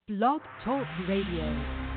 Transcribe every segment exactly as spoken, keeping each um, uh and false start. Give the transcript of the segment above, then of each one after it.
Blog Talk Radio.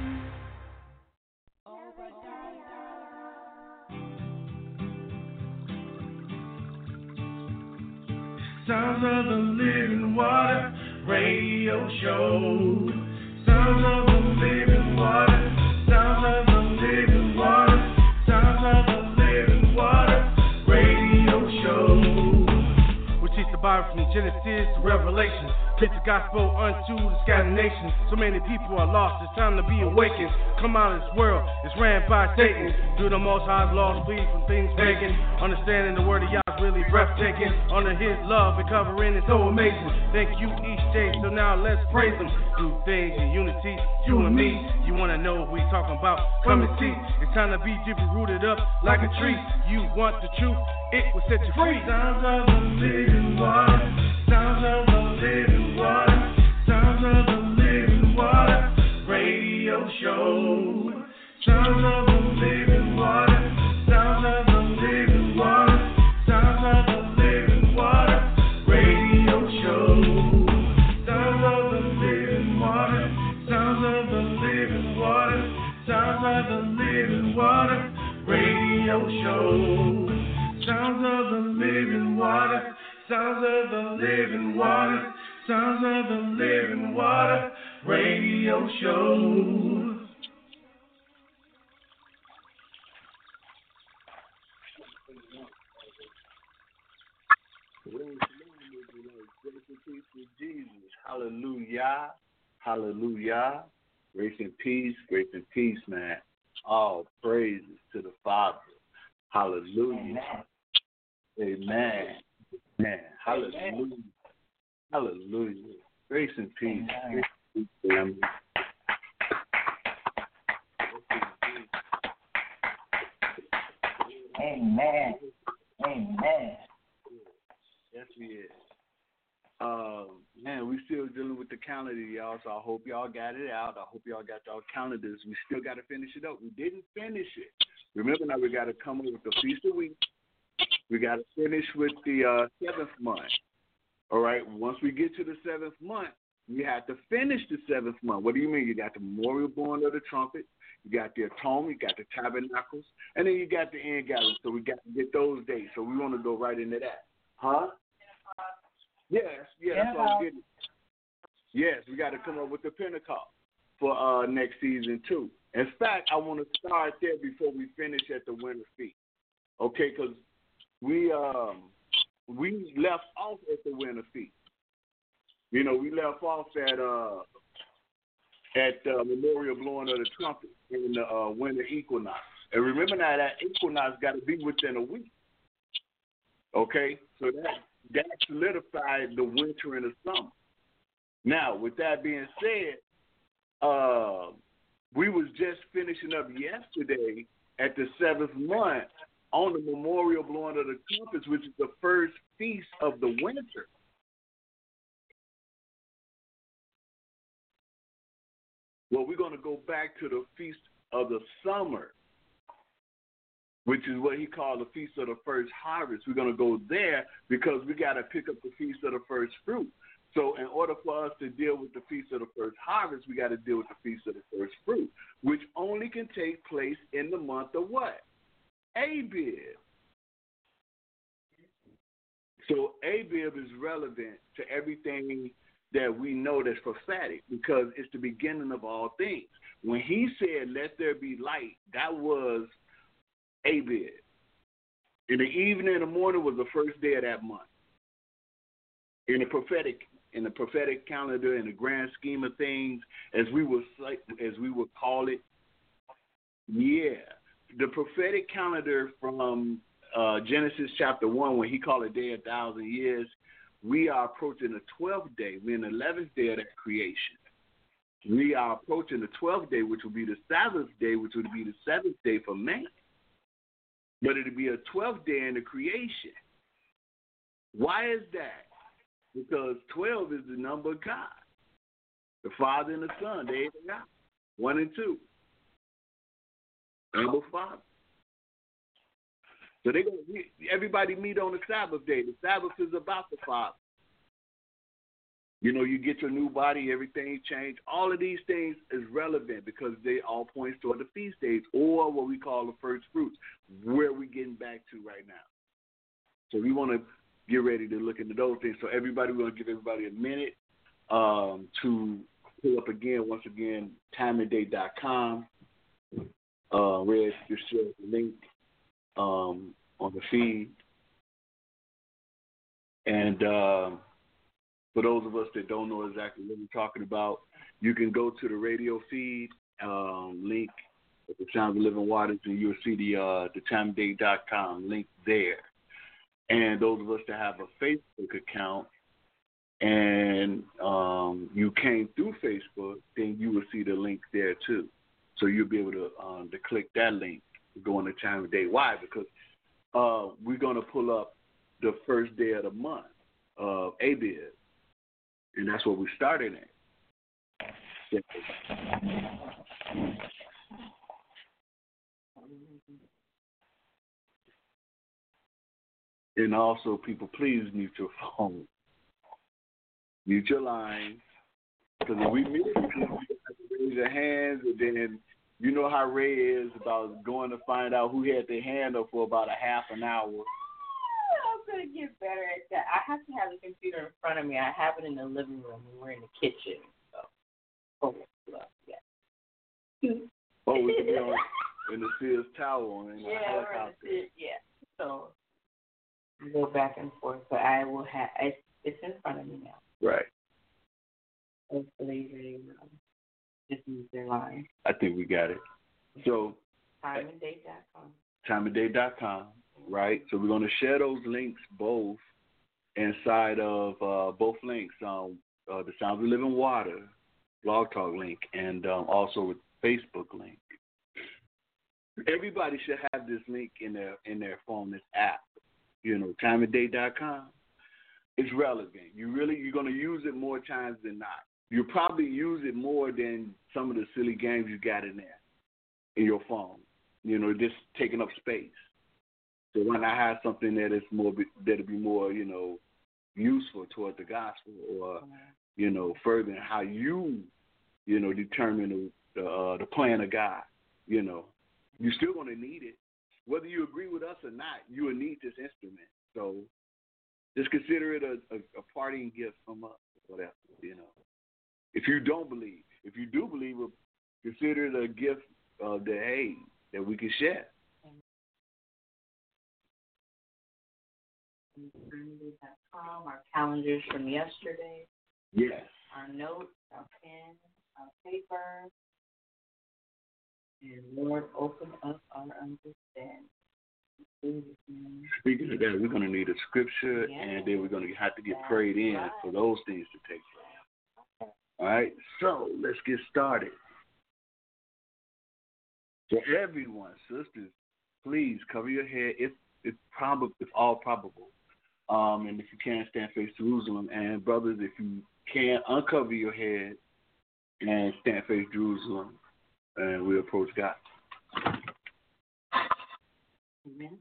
Sounds of the Living Water Radio Show. Sounds of the Living Water. Sounds of the Living Water. Sounds of the Living Water Radio Show. We teach the Bible from Genesis to Revelation. Preach the gospel unto the scattered nations. So many people are lost. It's time to be awakened. Come out of this world. It's ran by Satan. Do the Most High's laws, flee from things pagan. Understanding the word of Yah is really breathtaking. Under His love and covering is so amazing. Thank you each day. So now let's praise Him. Do things in unity, you and me. You wanna know what we talking about? Come and see. It's time to be deeply rooted up like a tree. You want the truth? It will set you free. Sounds of the living water. Sounds of the living water. Sounds of the living water. Radio show. Sounds of the living water. Sounds of the living water. Sounds of the living water. Radio show. Sounds of the living water. Sounds of the living water. Sounds of the living water. Radio show. Sounds of the living water. Sounds of the living water. Sounds of the living water. Radio show. Jesus. Hallelujah. Hallelujah. Grace and peace. Grace and peace, man. All praises to the Father. Hallelujah. Amen. Amen. Hallelujah. Hallelujah. Grace and peace. Grace and peace, family. Amen. Amen. Yes, we is. Um, man, we still dealing with the calendar, y'all, so I hope y'all got it out. I hope y'all got y'all calendars. We still got to finish it up. We didn't finish it. Remember now, we got to come up with the Feast of Weeks. We got to finish with the uh, seventh month. All right, once we get to the seventh month, we have to finish the seventh month. What do you mean? You got the memorial blowing of the trumpet, you got the atonement, you got the tabernacles, and then you got the end gathering. So we got to get those dates. So we want to go right into that. Huh? Yes, yes, that's what I'm getting. Yes, we got to come up with the Pentecost for uh, next season too. In fact, I want to start there before we finish at the winter feast. Okay, because we um we left off at the winter feast. You know, we left off at uh at uh, memorial blowing of the trumpet in the uh, winter equinox. And remember now that equinox got to be within a week. Okay, so that that solidified the winter and the summer. Now, with that being said, uh, we was just finishing up yesterday at the seventh month on the memorial blowing of the trumpets, which is the first feast of the winter. Well, we're going to go back to the feast of the summer, which is what he called the Feast of the First Harvest. We're going to go there because we got to pick up the Feast of the First Fruit. So in order for us to deal with the Feast of the First Harvest, we got to deal with the Feast of the First Fruit, which only can take place in the month of what? Abib. So Abib is relevant to everything that we know that's prophetic because it's the beginning of all things. When he said, let there be light, that was Abib. In the evening and the morning was the first day of that month. In the prophetic, in the prophetic calendar, in the grand scheme of things, as we would as we would call it, yeah, the prophetic calendar from uh, Genesis chapter one, when he called a day a thousand years, we are approaching the twelfth day. We're in the eleventh day of that creation. We are approaching the twelfth day, which will be the Sabbath day, which would be the seventh day for man. But it'll be a twelfth day in the creation. Why is that? Because twelve is the number of God. The Father and the Son, they are God. One and two. Number Father. So they gonna everybody meet on the Sabbath day. The Sabbath is about the Father. You know, you get your new body, everything changed. All of these things is relevant because they all point toward the feast days or what we call the first fruits, where we're getting back to right now. So we want to get ready to look into those things. So everybody, we're going to give everybody a minute um, to pull up again, once again, time and date dot com. Uh, Red, just share the link um, on the feed. And uh, for those of us that don't know exactly what we're talking about, you can go to the radio feed um, link at the Sounds of Living Waters, and you'll see the uh, the time and date dot com link there. And those of us that have a Facebook account and um, you came through Facebook, then you will see the link there too. So you'll be able to um, to click that link to go on the time of day. Why? Because uh, we're going to pull up the first day of the month of Abib, and that's what we started at. And also, people, please mute your phone. Mute your line. Because if we mute you, you have to raise your hands, and then you know how Ray is about going to find out who had their hand up for about a half an hour. I'm going to get better at that. I have to have the computer in front of me. I have it in the living room, and we're in the kitchen. So, oh, yeah. Oh, we could be on in the Sears Tower. In the yeah, we're in the Sears, yeah. So, go back and forth, but I will have it's, it's in front of me now. Right. Hopefully they um, just use their line. I think we got it. So time and date dot com. time and date dot com, right? So we're going to share those links both inside of uh, both links, um, uh, the Sounds of Living Water blog talk link, and um, also with Facebook link. Everybody should have this link in their in their phone, this app. You know, time and date dot com. It's relevant. You really you're going to use it more times than not. You'll probably use it more than some of the silly games you got in there in your phone. You know, just taking up space. So why not have something that is more that'll be more, you know, useful toward the gospel, or you know, furthering how you, you know, determine the uh, the plan of God. You know, you're still going to need it, whether you agree with us or not. You will need this instrument. So just consider it a, a, a parting gift from us, whatever. You know, if you don't believe, if you do believe, consider it a gift of the hey that we can share. Our calendars from yesterday. Yes. Our notes, our pen, our paper. And Lord, open up our understanding. Speaking of that, we're going to need a scripture, yeah. and then we're going to have to get prayed in right. for those things to take place. All right? So let's get started. For everyone, sisters, please cover your head if it's probable, if all probable. Um, and if you can't, stand face Jerusalem. And brothers, if you can't, uncover your head and stand face Jerusalem, and we approach God. Amen.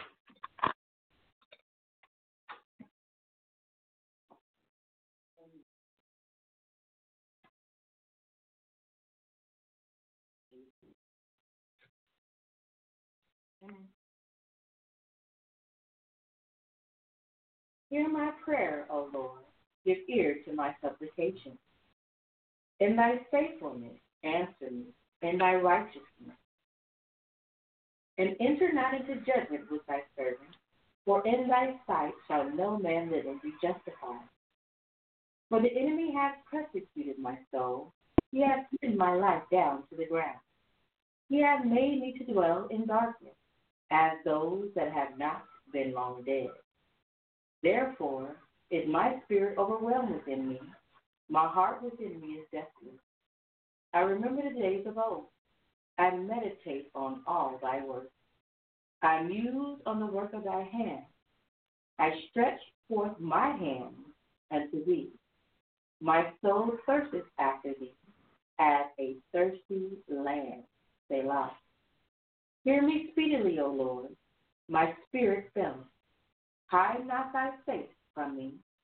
Hear my prayer, O Lord. Give ear to my supplication. In thy faithfulness, answer me. In thy righteousness. And enter not into judgment with thy servant, for in thy sight shall no man living be justified. For the enemy hath persecuted my soul. He hath beaten my life down to the ground. He hath made me to dwell in darkness, as those that have not been long dead. Therefore is my spirit overwhelmed within me. My heart within me is desolate. I remember the days of old. I meditate on all thy works. I muse on the work of thy hand. I stretch forth my hand unto thee. My soul thirsteth after thee, as a thirsty land. Selah. Hear me speedily, O Lord. My spirit faileth. Hide not thy face from me.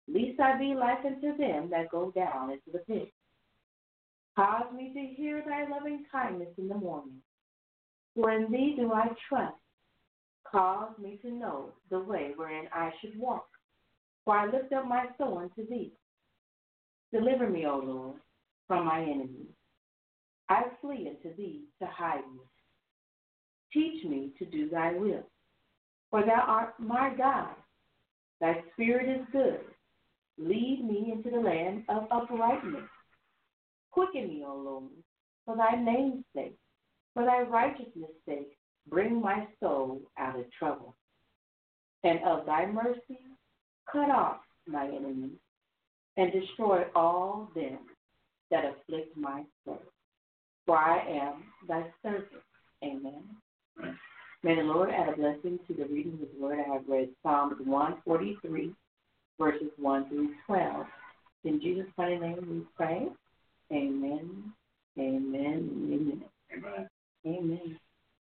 Least I be like unto them that go down into the pit. Cause me to hear thy loving kindness in the morning. For in thee do I trust. Cause me to know the way wherein I should walk. For I lift up my soul unto thee. Deliver me, O Lord, from my enemies. I flee unto thee to hide me. Teach me to do thy will. For thou art my God. Thy spirit is good. Lead me into the land of uprightness. Quicken me, O Lord, for thy name's sake. For thy righteousness' sake, bring my soul out of trouble. And of thy mercy, cut off my enemies, and destroy all them that afflict my soul. For I am thy servant. Amen. May the Lord add a blessing to the reading of his word. I have read Psalms one forty-three, verses one through twelve. In Jesus' mighty name we pray. Amen, amen, amen. Amen. Amen.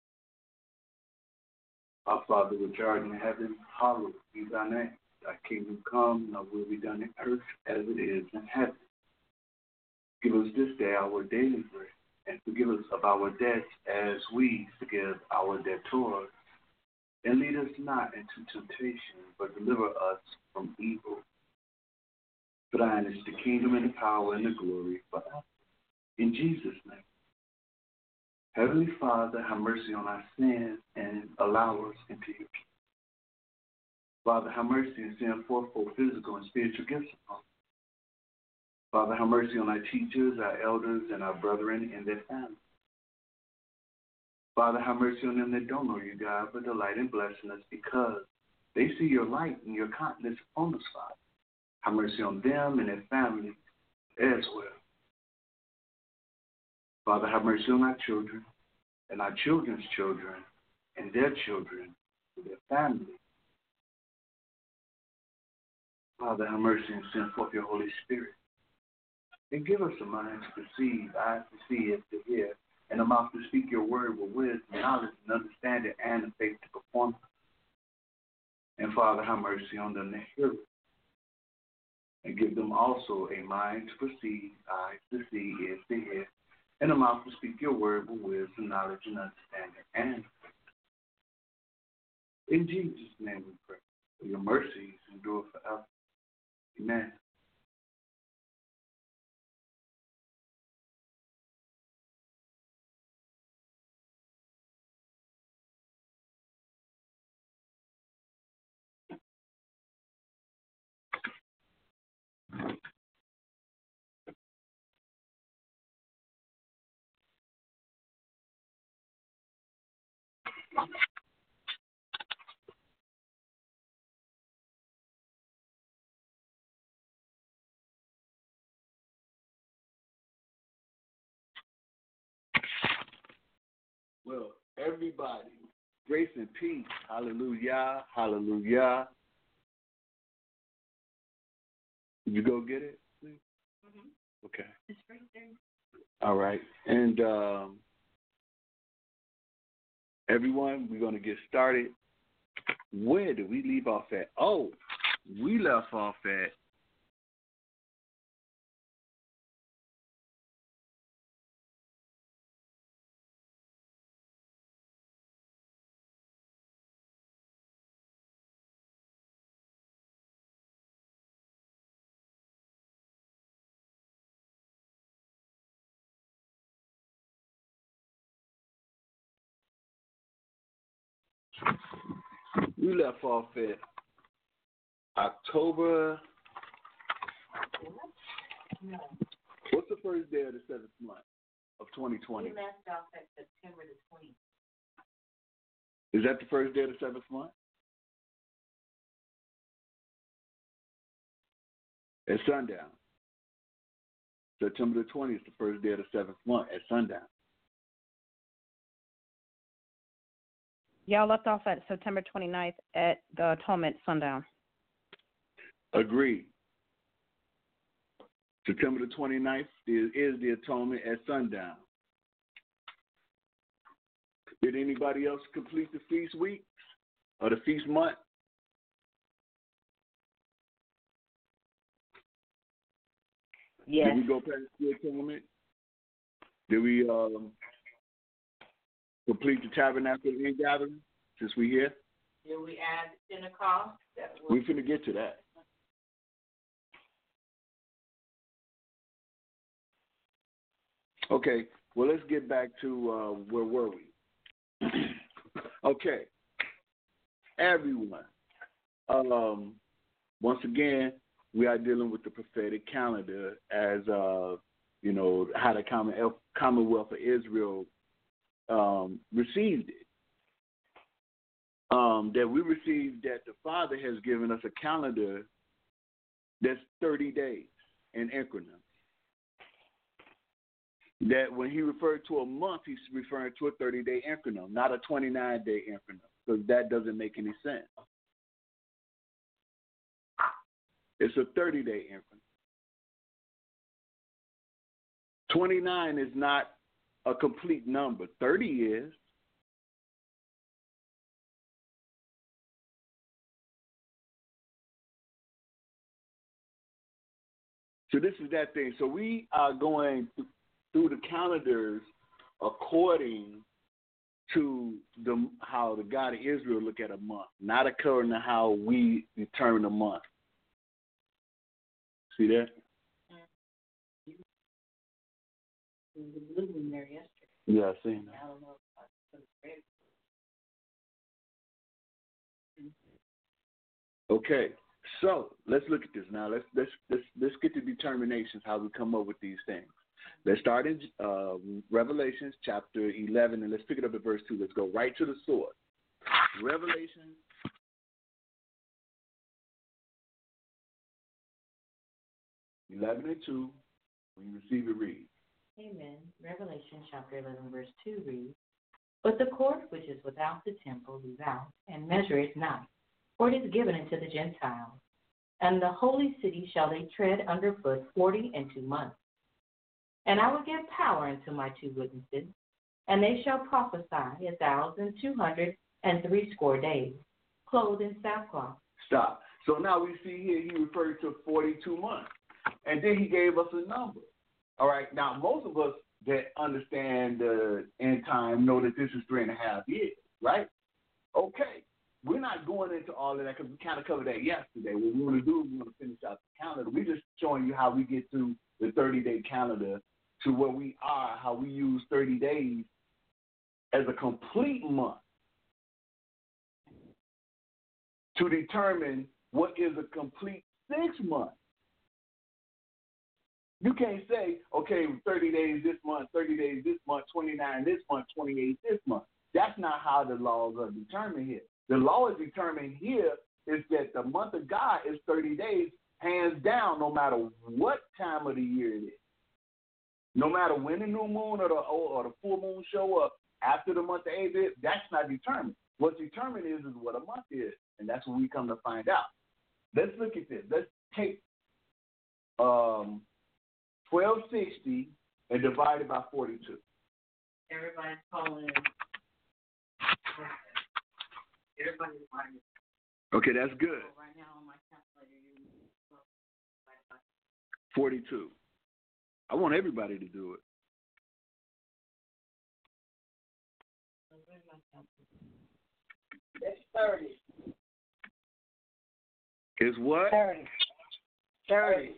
Our Father which art in heaven, hallowed be thy name. Thy kingdom come, and thy will be done in earth as it is in heaven. Give us this day our daily bread, and forgive us of our debts as we forgive our debtors. And lead us not into temptation, but deliver us from evil. For thine is the kingdom and the power and the glory forever. In Jesus' name. Heavenly Father, have mercy on our sins and allow us into your kingdom. Father, have mercy and send forth both physical and spiritual gifts upon us. Father, have mercy on our teachers, our elders, and our brethren and their families. Father, have mercy on them that don't know you, God, but delight in blessing us because they see your light and your countenance upon us, Father. Have mercy on them and their families as well. Father, have mercy on our children and our children's children and their children and their families. Father, have mercy and send forth your Holy Spirit. And give us a mind to perceive, eyes to see, ears to hear, and a mouth to speak your word with wisdom, knowledge, and understanding, and the faith to perform. And Father, have mercy on them that hear it. And give them also a mind to perceive, eyes to see, ears to hear, and a mouth to speak your word with wisdom, knowledge, and understanding, and in Jesus' name we pray. For your mercies endure forever. Amen. Well, everybody, grace and peace. Hallelujah. Hallelujah. Did you go get it? Mm-hmm. Okay. It's right there. All right. And um, everyone, we're going to get started. Where did we leave off at? Oh, we left off at we left off at October. What's the first day of the seventh month of twenty twenty? We left off at September the twentieth. Is that the first day of the seventh month? At sundown. September the twentieth is the first day of the seventh month at sundown. Y'all left off at September twenty-ninth at the Atonement sundown. Agreed. September the twenty-ninth is, is the Atonement at sundown. Did anybody else complete the feast week or the feast month? Yes. Did we go past the atonement? Did we um, complete the tabernacle and gathering since we here? Did we add Pentecost? That was- We're finna get to that. Okay, well, let's get back to uh, where were we? Okay, everyone. Um, once again, we are dealing with the prophetic calendar as, uh, you know, how the Common- Commonwealth of Israel um, received it. Um, that we received that the Father has given us a calendar that's thirty days in increments. That when he referred to a month, he's referring to a thirty-day increment, not a twenty-nine day increment, because that doesn't make any sense. It's a thirty-day increment. twenty-nine is not a complete number. thirty is. So this is that thing. So we are going th- through the calendars according to the how the God of Israel look at a month, not according to how we determine a month. See that? There was a blue one there yesterday. Yeah, I seen that. I don't know if I put it ready. Okay, so let's look at this now. Let's let's let's let's get to determinations how we come up with these things. Let's start in uh, Revelations chapter eleven, and let's pick it up at verse two. Let's go right to the source. Revelation eleven and two. When you receive it, read. Amen. Revelation chapter eleven, verse two reads, But the court which is without the temple leave out, and measure it not, for it is given unto the Gentiles. And the holy city shall they tread under foot forty and two months. And I will give power unto my two witnesses, and they shall prophesy a thousand two hundred and threescore days, clothed in sackcloth. Stop. So now we see here he referred to forty-two months, and then he gave us a number. All right. Now most of us that understand the end time know that this is three and a half years, right? Okay. We're not going into all of that because we kind of covered that yesterday. What we want to do is we want to finish out the calendar. We're just showing you how we get to the thirty-day calendar to where we are, how we use thirty days as a complete month to determine what is a complete six months. You can't say, okay, thirty days this month, thirty days this month, twenty-nine this month, twenty-eight this month. That's not how the laws are determined here. The law is determined here is that the month of God is thirty days, hands down, no matter what time of the year it is. No matter when the new moon or the, or the full moon show up after the month of April, that's not determined. What's determined is, is what a month is, and that's what we come to find out. Let's look at this. Let's take um, twelve sixty and divide it by forty-two. Everybody's calling. Everybody's calling. Okay, that's good. So right now on my calculator, you forty-two. I want everybody to do it. That's thirty. Is what? Thirty. Thirty.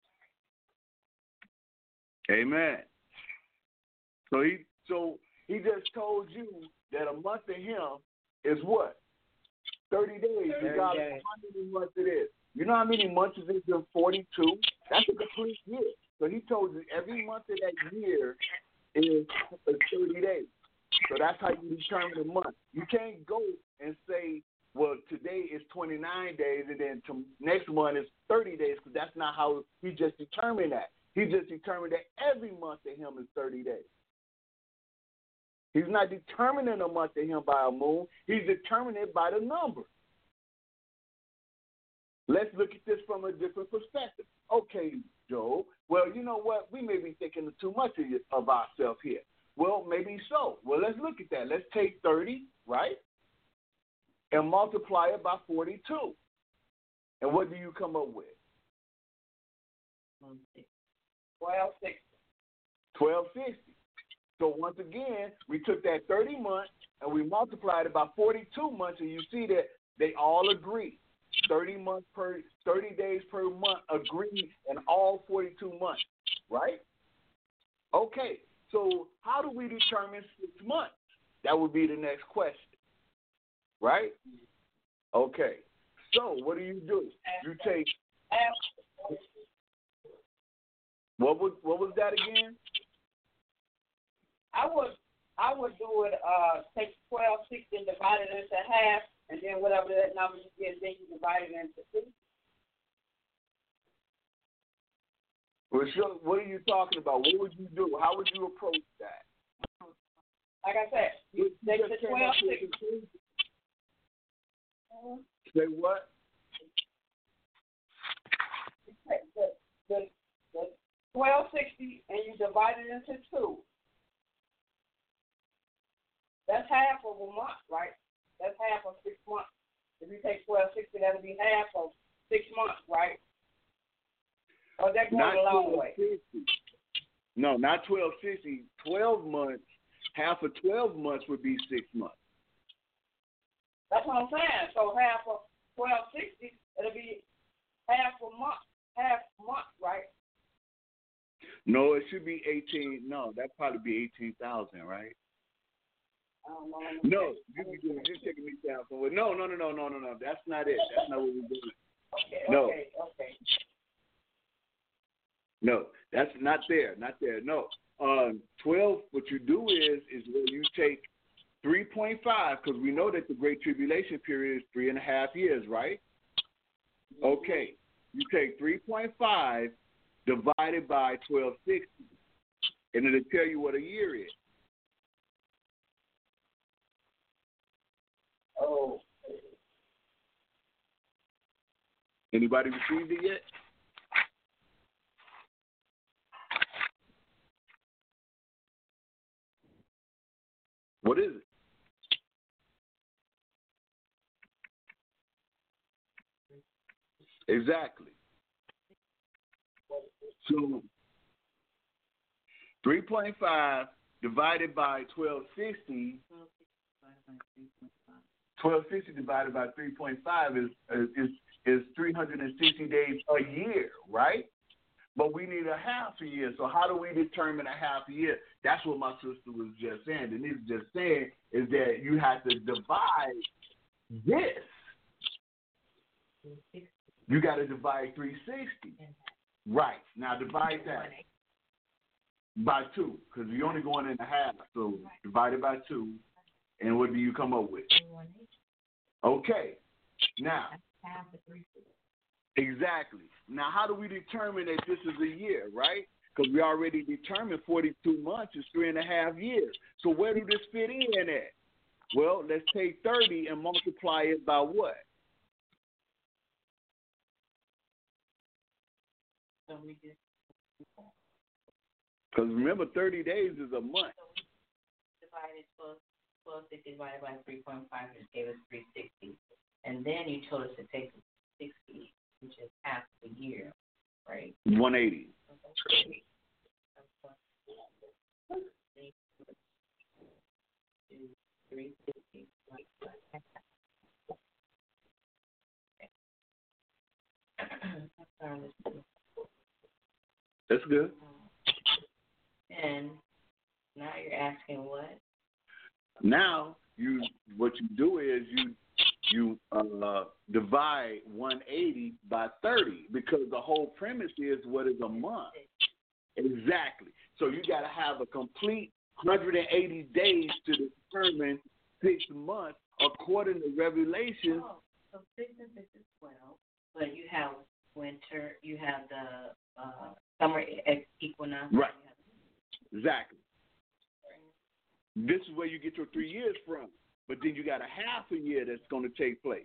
Amen. So he so he just told you that a month to him is what? Thirty days. Regardless of how many months it is. You know how many months it is in forty-two? That's a complete year. So he told you every month of that year is thirty days. So that's how you determine a month. You can't go and say, well, today is twenty-nine days and then to next month is thirty days, because that's not how he just determined that. He just determined that every month to him is thirty days. He's not determining a month to him by a moon. He's determining it by the number. Let's look at this from a different perspective. Okay, Joe, well, you know what? We may be thinking too much of, of ourselves here. Well, maybe so. Well, let's look at that. Let's take thirty, right, and multiply it by forty-two. And what do you come up with? twelve sixty. twelve sixty. So once again, we took that thirty months and we multiplied it by forty-two months, and you see that they all agree. thirty months per thirty days per month agree in all forty-two months, right? Okay. So how do we determine six months? That would be the next question, right? Okay. So what do you do? You take what was what was that again? I would I would do it. Uh, take twelve sixty and divide it into half, and then whatever that number you get, then you divide it into two. Well, sure, what are you talking about? What would you do? How would you approach that? Like I said, you take the twelve sixty. Say what? The, the, the twelve sixty, and you divide it into two. That's half of a month, right? That's half of six months. If you take twelve sixty, that'll be half of six months, right? Or that going a long way? No, not twelve sixty. Twelve months. Half of twelve months would be six months. That's what I'm saying. So half of twelve sixty, it'll be half a month, half a month, right? No, it should be eighteen. No, that'd probably be eighteen thousand, right? I don't know. No, you you you're taking me down somewhere. No, no, no, no, no, no, no. That's not it. That's not what we're doing. Okay, no. okay, okay. No, that's not there. Not there. No. Um, twelve. What you do is is where you take three point five, because we know that the Great Tribulation period is three and a half years, right? Okay. You take three point five divided by twelve sixty, and it'll tell you what a year is. Oh. Anybody received it yet? What is it? Exactly. So three point five divided by twelve sixty. twelve sixty divided by three point five is is is three hundred sixty days a year, right? But we need a half a year. So how do we determine a half a year? That's what my sister was just saying. Denise just saying is that you have to divide this. You got to divide three sixty. Right. Now divide that by two, because you're only going in a half. So divide it by two, and what do you come up with? Okay. Now. Exactly. Now, how do we determine that this is a year, right? Because we already determined forty-two months is three and a half years. So where do this fit in at? Well, let's take thirty and multiply it by what? Because remember, thirty days is a month. Divided twelve sixty divided by three point five just gave us three sixty, and then you told us to take sixty, which is half the year, right? One eighty. Three sixty. That's good. And now you're asking what? Now you what you do is you you uh, divide one eighty by thirty, because the whole premise is what is a month. Exactly. So you got to have a complete one hundred eighty days to determine six months according to Revelation. Oh, so six and six is twelve, but you have winter, you have the uh, summer equinox. Right. Exactly. This is where you get your three years from. But then you got a half a year that's going to take place.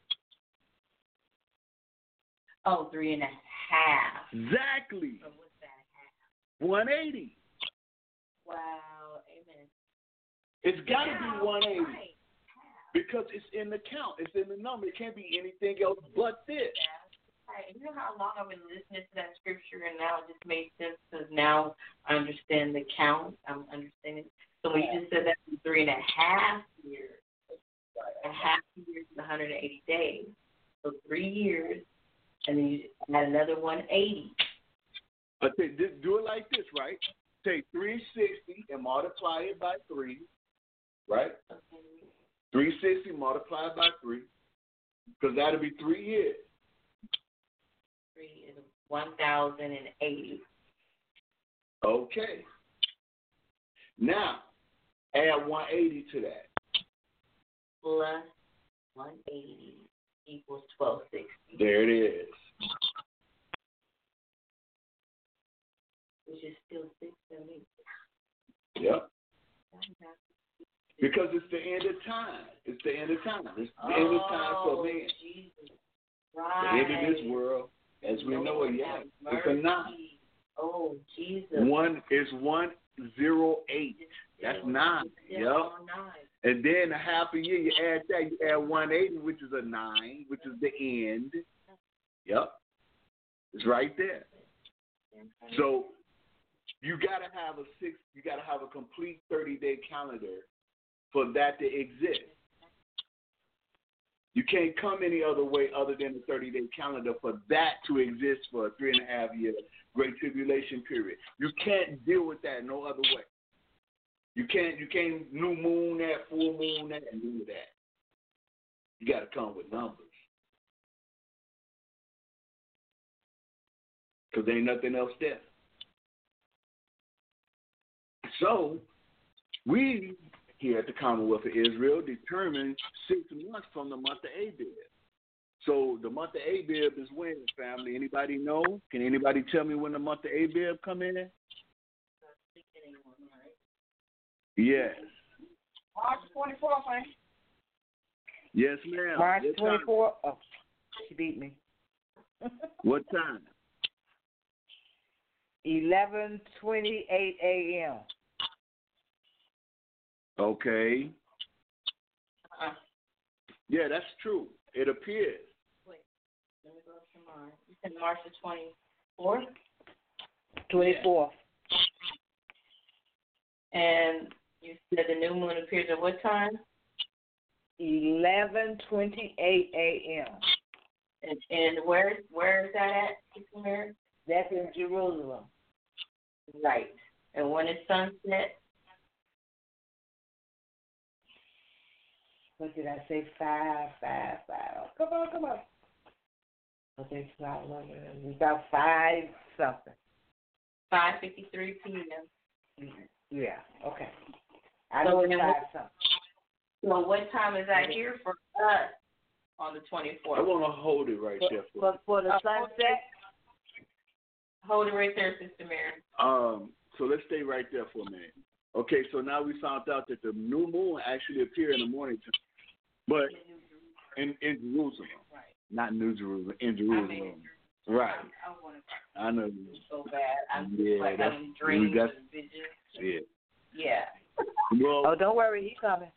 Oh, three and a half. Exactly. So what's that half? one eighty. Wow, amen. It's got to be one eighty. Right. Because it's in the count. It's in the number. It can't be anything else but this. That's Right. You know how long I've been listening to that scripture, and now it just makes sense because now I understand the count. I'm understanding. So when you just said that for three and a half years, a half year is one hundred eighty days. So three years, and then you add another one hundred eighty. But they, do it like this, right? Take three hundred sixty and multiply it by three, right? Okay. three hundred sixty multiplied by three, because that'll be three years. Three is one thousand eighty. Okay. Now, add one hundred eighty to that. Plus one hundred eighty equals twelve sixty. There it is. Which is still six seventy. Yep. Because it's the end of time. It's the end of time. It's the end of time for man. Jesus. Right. The end of this world, as we know it, yeah. It's a nine. Oh, Jesus. One is one zero eight. That's nine. Yep. And then a half a year, you add that, you add one eighty, which is a nine, which is the end. Yep. It's right there. So you gotta have a six you gotta have a complete thirty day calendar for that to exist. You can't come any other way other than the thirty day calendar for that to exist for a three and a half year Great Tribulation period. You can't deal with that no other way. You can't you can't new moon that, full moon that, and do that. You got to come with numbers. Because there ain't nothing else there. So, we here at the Commonwealth of Israel determined six months from the month of Abib. So, the month of Abib is when, family? Anybody know? Can anybody tell me when the month of Abib come in? Yes. March twenty-fourth, man. Yes, ma'am. March What twenty-fourth. Oh, she beat me. time? What time? eleven twenty-eight a.m. Okay. Uh, Yeah, that's true. It appears. wait. Let me go to March. You said March the twenty-fourth? twenty-fourth. And you said the new moon appears at what time? eleven twenty-eight a.m. And, and where where is that at, Sister Mary? That's in Jerusalem. Right. And when is sunset? What did I say? Five, five, five. Oh, come on, come on. Okay, it's not one. It's about five something. five fifty-three p.m. Yeah, okay. I So know then it's what- five something. So what time is that here for us on the I twenty-fourth? want to hold it right there for For, for the Uh, sunset, Hold it right there, Sister Mary. Um, so let's stay right there for a minute. Okay, so now we found out that the new moon actually appeared in the morning time, but in, in Jerusalem, Right. not New Jerusalem, in I Jerusalem. mean, Right. I, I want to I know. so bad. I'm just Yeah, like that's- having dreams that's- and visions. Yeah. Yeah. Well, oh, don't worry, he's coming.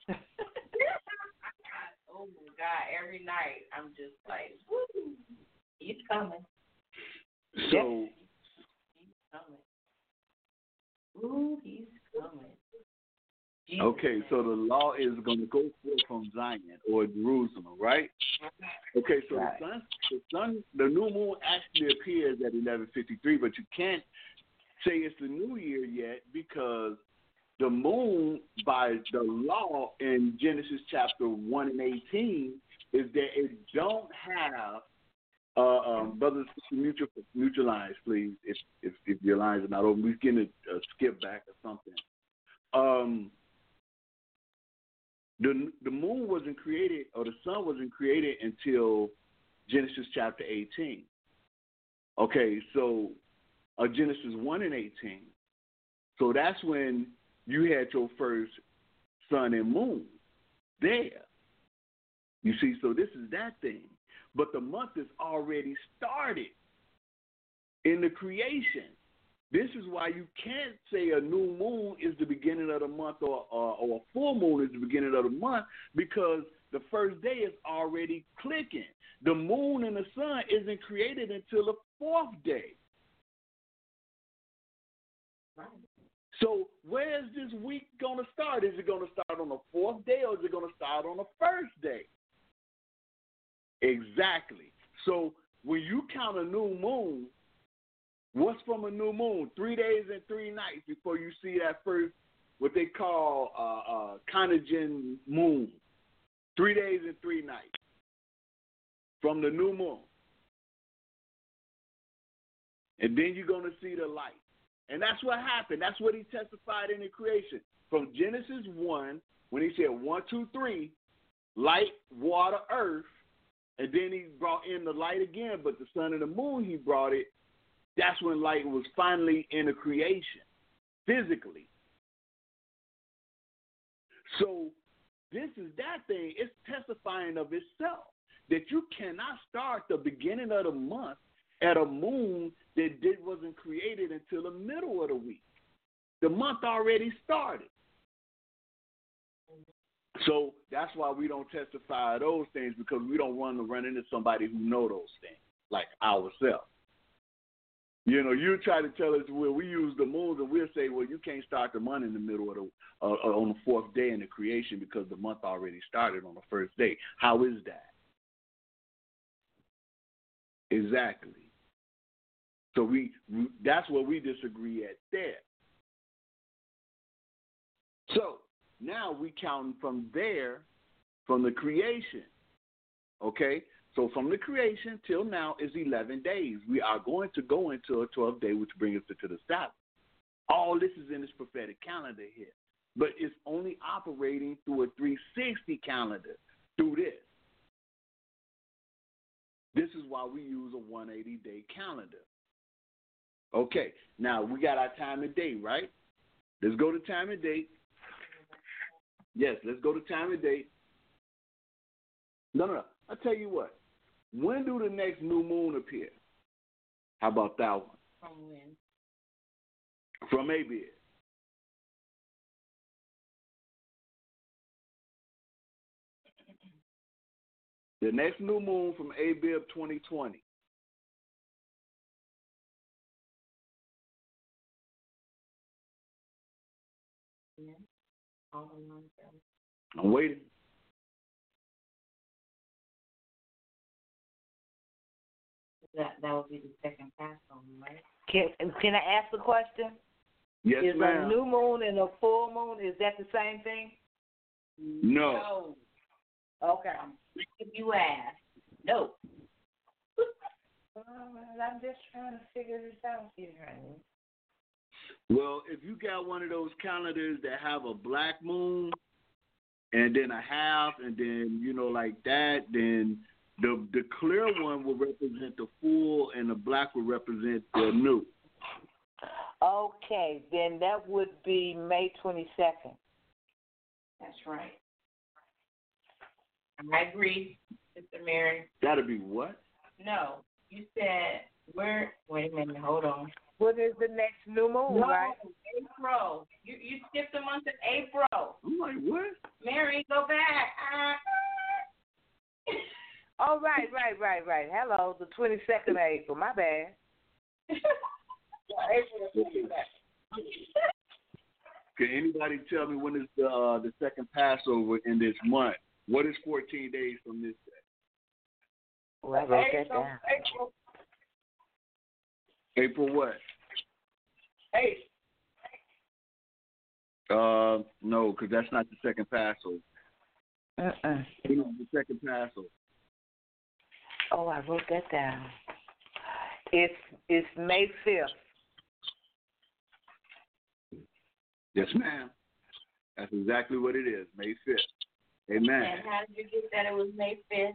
Oh my God! Every night I'm just like, woo, he's coming. so He's coming. Ooh, he's coming. Jesus okay, so name. the law is going to go forth from Zion or Jerusalem, right? Okay, so Right. the sun, the sun, the new moon actually appears at eleven fifty-three, but you can't say it's the new year yet because the moon, by the law in Genesis chapter one and eighteen, is that it don't have. Uh, um, brothers, mutual mutual lines, please. If if if your lines are not open, we can uh, skip back or something. Um, the the moon wasn't created, or the sun wasn't created until Genesis chapter eighteen. Okay, so uh, Genesis one and eighteen. So that's when you had your first sun and moon there. You see, so this is that thing. But the month is already started in the creation. This is why you can't say a new moon is the beginning of the month or, or, or a full moon is the beginning of the month, because the first day is already clicking. The moon and the sun isn't created until the fourth day. Right. So where is this week going to start? Is it going to start on the fourth day, or is it going to start on the first day? Exactly. So when you count a new moon, what's from a new moon? Three days and three nights before you see that first, what they call uh, uh, Conogen moon. Three days and three nights from the new moon. And then you're going to see the light. And that's what happened. That's what he testified in the creation. From Genesis one, when he said one, two, three, light, water, earth, and then he brought in the light again, but the sun and the moon, he brought it. That's when light was finally in the creation, physically. So this is that thing. It's testifying of itself that you cannot start the beginning of the month at a moon that did, wasn't created until the middle of the week. The month already started. So that's why we don't testify of those things, because we don't want to run into somebody who know those things, like ourselves. You know, you try to tell us, well, we use the moons, and we'll say, well, you can't start the month in the middle of the, uh, on the fourth day in the creation because the month already started on the first day. How is that? Exactly. So we, we that's where we disagree at there. So now we count from there, from the creation, okay? So from the creation till now is eleven days. We are going to go into a twelfth day, which brings us to the Sabbath. All this is in this prophetic calendar here. But it's only operating through a three sixty calendar through this. This is why we use a one hundred eighty day calendar. Okay, now we got our time and date, right? Let's go to time and date. Yes, let's go to time and date. No, no, no. I'll tell you what. When do the next new moon appear? How about that one? From when? From Abib. The next new moon from Abib twenty twenty. Yeah. All the ones that- I'm waiting. That that would be the second Passover, right? Can can I ask the question? Yes, is ma'am. a new moon and a full moon, is that the same thing? No. Okay. If you ask, no. Well, I'm just trying to figure this out here, honey. Well, if you got one of those calendars that have a black moon and then a half and then, you know, like that, then the the clear one will represent the full and the black will represent the new. Okay, then that would be May twenty-second. That's right. I agree, Sister Mary. That'll be what? No, you said where? Wait a minute, hold on. What is the next new moon, No, right? April. You you skipped the month of April. I'm like, what? Mary, go back. Ah. Oh, right, right, right, right. Hello, the twenty-second of April. My bad. Can anybody tell me when is the uh, the second Passover in this month? What is fourteen days from this day? Well, I wrote that down. April. April what? Eight. Uh, no, because that's not the second Passover. Uh-uh. It is the second Passover. Oh, I wrote that down. It's it's May fifth. Yes, ma'am. That's exactly what it is, May fifth. Amen. And how did you get that it was May fifth?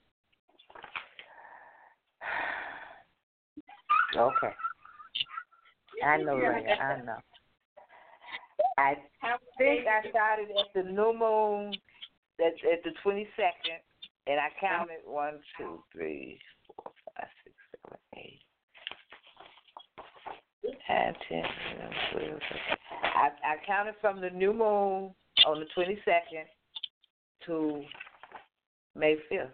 Okay. I know, Leah. I know. I think I started at the new moon, that's at the twenty-second, and I counted one, two, three, four, five, six, seven, eight. ten, ten, eleven, twelve. I, I counted from the new moon on the twenty-second to May fifth.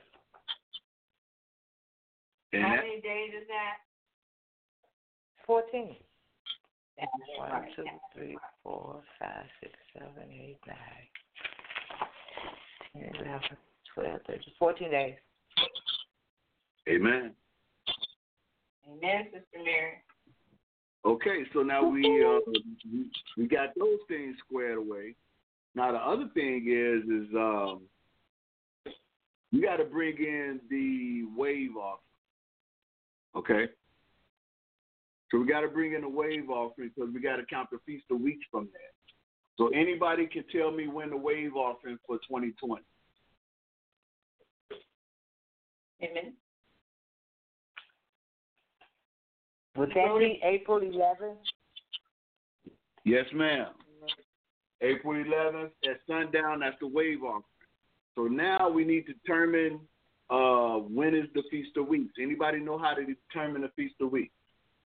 And How that, many days is that? fourteen. One, two, three, four, five, six, seven, eight, nine, ten, eleven, twelve, thirteen, fourteen days. amen. Amen, Sister Mary. Okay, so now we uh we, we got those things squared away. Now the other thing is is um you got to bring in the wave offering. Okay, so we got to bring in the wave offering because we got to count the feast of weeks from there. So anybody can tell me when the wave offering for twenty twenty. Amen. Would that be April eleventh? Yes, ma'am. April eleventh at sundown. That's the wave offering. So now we need to determine uh, when is the Feast of Weeks. Anybody know how to determine the Feast of Weeks?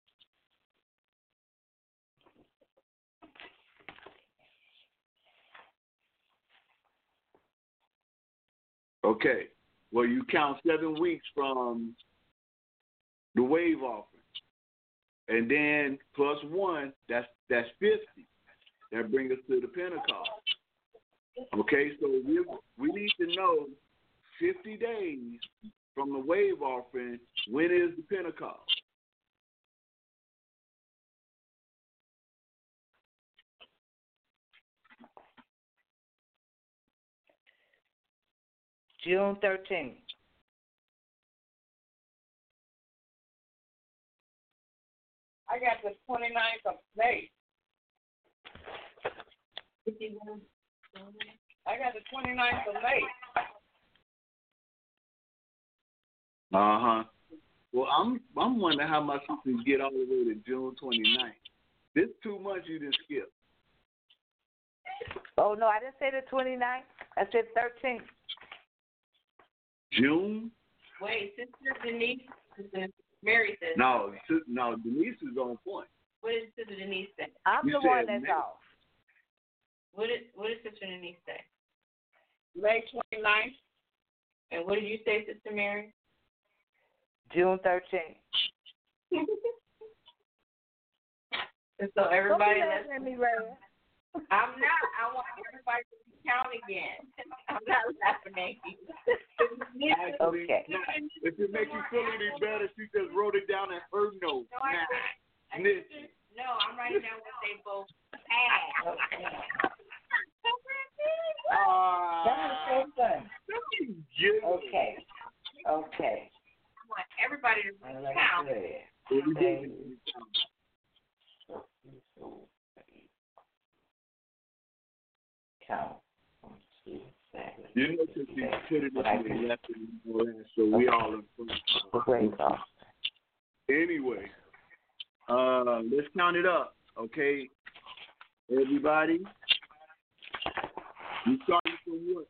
Okay. Well, you count seven weeks from the wave offering. And then plus one, that's that's fifty. That brings us to the Pentecost. Okay, so we we need to know fifty days from the wave offering, when is the Pentecost? June thirteenth. I got the twenty-ninth of May. I got the twenty-ninth of May. Uh huh. Well, I'm I'm wondering how much you can get all the way to June twenty-ninth. This two months you didn't skip. Oh, no, I didn't say the twenty-ninth. I said thirteenth. June? Wait, Sister Denise, Sister Mary says. No, sis- no, Denise is on point. What did Sister Denise say? I'm You the said one that's May. off. What did What did Sister Denise say? May twenty-ninth. And what did you say, Sister Mary? June thirteenth. And so everybody Don't be that's laughing at me, Ray. I'm not. I want everybody to count again. I'm not laughing at you. Actually, Okay. if it makes you feel any better, she just wrote it down in her notes. No, I Nah. didn't. I Nick. didn't. No, I'm writing down what they both had. Ah, That was so fun. yeah. Okay. Okay. I want everybody to I like count. that. Well, we did. Count. You know, since you put it in the left and so we all in front. Great off. Anyway, uh, let's count it up, okay? Everybody, we starting from what?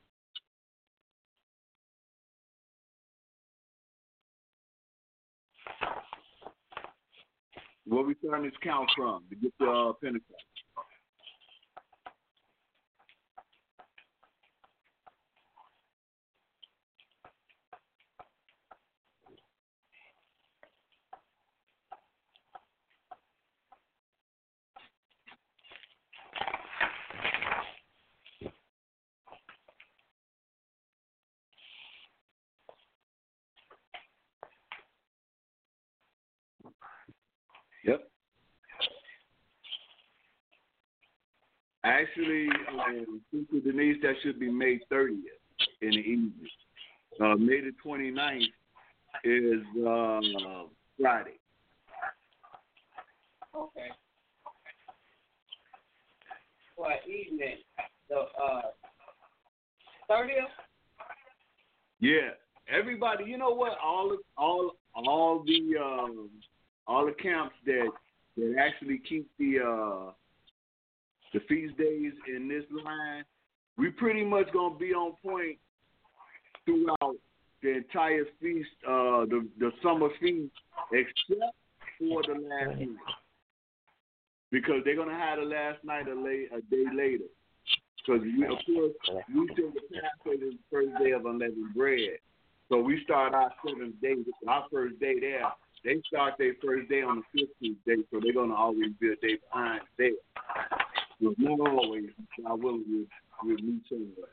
Where we starting this count from to get the uh, Pentecost? Yep. Actually, um, Sister Denise, that should be May thirtieth in the evening. Uh, May the twenty-ninth is uh, Friday. Okay. What evening? The uh thirtieth? Yeah. Everybody, you know what? All all all the um, all the camps that that actually keep the uh, the feast days in this line, we pretty much gonna be on point throughout the entire feast, uh, the the summer feast, except for the last week. because they're gonna have the last night a, late, a day later. Because we, of course, we still the Passover the first day of unleavened bread. So we start our seventh day, our first day there. They start their first day on the fifteenth day, so they're gonna always be a day behind there. So not always, I will with with me somewhere.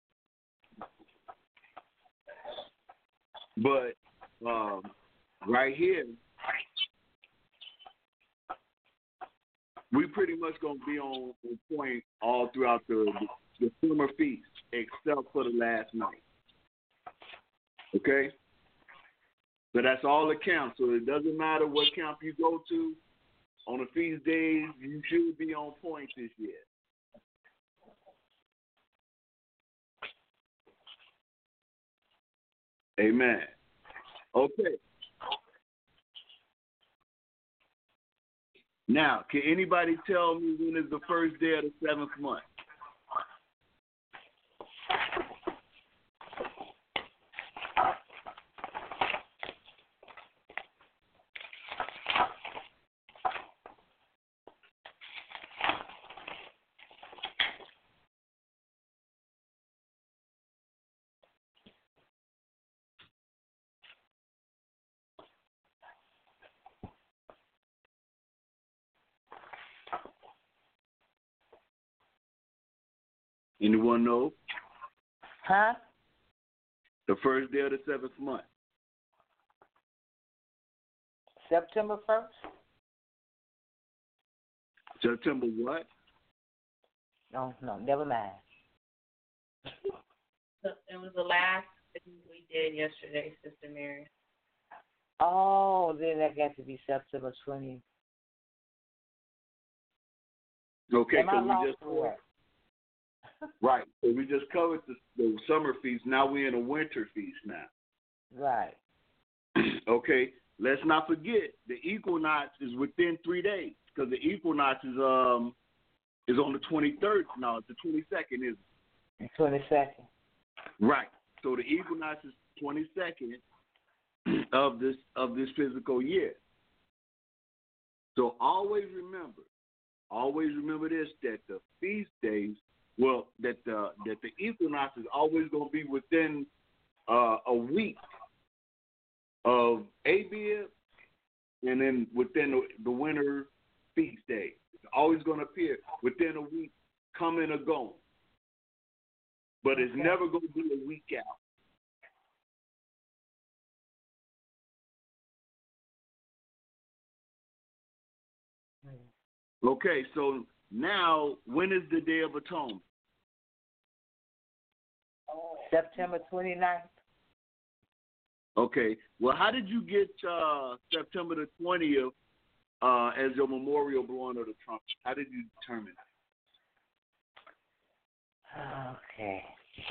But um, right here, we pretty much gonna be on, on point all throughout the, the the summer feast, except for the last night. Okay, so that's all that counts. So it doesn't matter what camp you go to on the feast days. You should be on point this year. Amen. Okay. Now, can anybody tell me when is the first day of the seventh month? Anyone know? Huh? The first day of the seventh month. September first? September what? No, no, never mind. It was the last thing we did yesterday, Sister Mary. Oh, then that got to be September twentieth. Okay, Am I so we lost just or what? right. So we just covered the, the summer feast. Now we're in a winter feast now. Right. Okay. Let's not forget the equinox is within three days because the equinox is um is on the twenty-third. No, it's the twenty-second, isn't it? twenty-second. Right. So the equinox is twenty-second of this of this physical year. So always remember, always remember this, that the feast days, well, that the that the equinox is always going to be within uh, a week of Abib, and then within the, the winter feast day. It's always going to appear within a week, coming or going. But it's Okay. never going to be a week out. Okay, so now, when is the Day of Atonement? September twenty-ninth. Okay, well, how did you get uh, September the twentieth uh, as your memorial blowing of the trumpet? How did you determine that? Okay.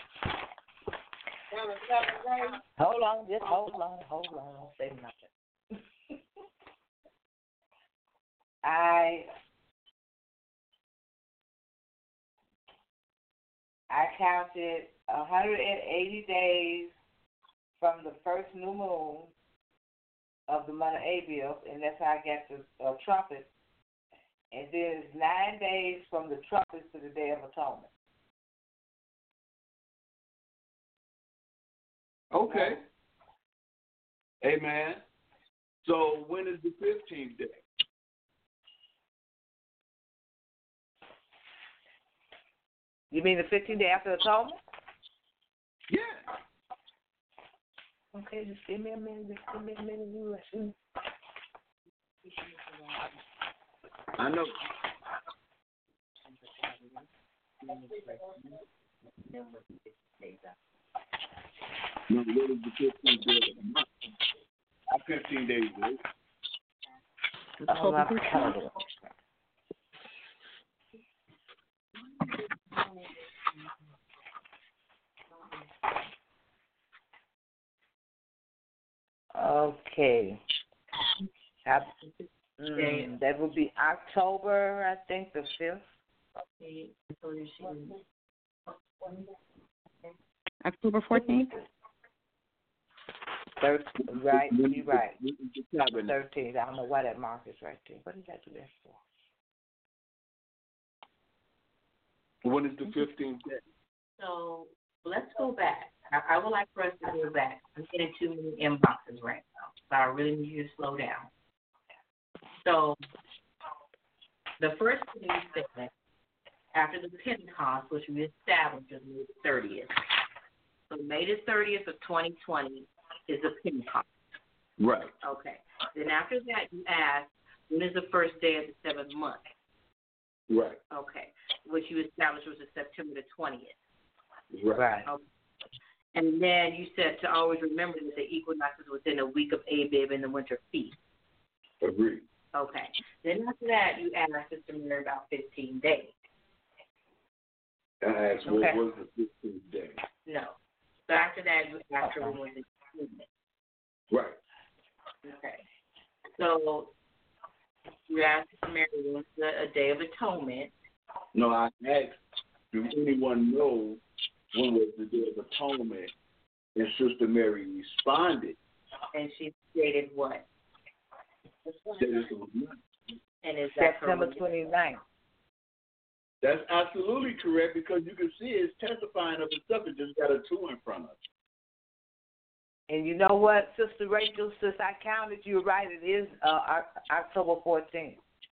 Hold on, just hold on, hold on, don't say nothing. I I counted one hundred eighty days from the first new moon of the month of Abib, and that's how I got the uh, trumpet. And then it's nine days from the trumpets to the Day of Atonement. Okay. Amen. So when is the fifteenth day? You mean the fifteenth day after Atonement? Yeah. Okay, just give me a minute. Just give me a minute. You listen. I know. No, what is the fifteenth day of the month? Not fifteen days, right? Oh, I'm calendar. Okay. Have, mm, that would be October, I think, the fifth. October fourteenth? Thirteenth, right, you're right. When is the tabernacle? thirteenth. I don't know why that mark is right there. What did I do that for? When is the fifteenth day? So let's go back. I, I would like for us to go back. I'm getting too many inboxes right now, so I really need you to slow down. So the first thing you said after the Pentecost, which we established is May thirtieth. So May the thirtieth of twenty twenty is the Pentecost. Right. Okay. Then after that, you asked, when is the first day of the seventh month? Right. Okay. Which you established was September the twentieth. Right. Okay. And then you said to always remember that the equinox is within a week of Abib and the winter feast. Agreed. Okay. Then after that, you asked Sister Mary about fifteen days. I asked, what Okay. was the fifteenth day? No. So after that, you asked her when was the movement. Right. Okay. So you asked Sister Mary when was the a Day of Atonement. No, I asked, do anyone know when was the Day of Atonement? And Sister Mary responded. And she stated what? That it was not. And is that September correct? twenty-ninth. That's absolutely correct because you can see it's testifying of itself. It just got a two in front of it. And you know what, Sister Rachel, since I counted, you're right, it is uh, October fourteenth.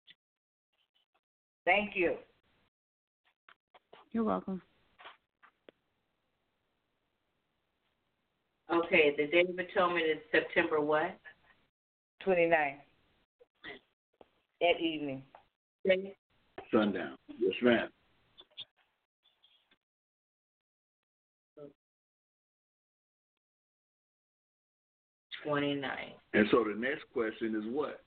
Thank you. You're welcome. Okay, the Day of Atonement is September what? twenty-ninth. At evening. Day? Sundown. Yes, ma'am. twenty-nine. And so the next question is what?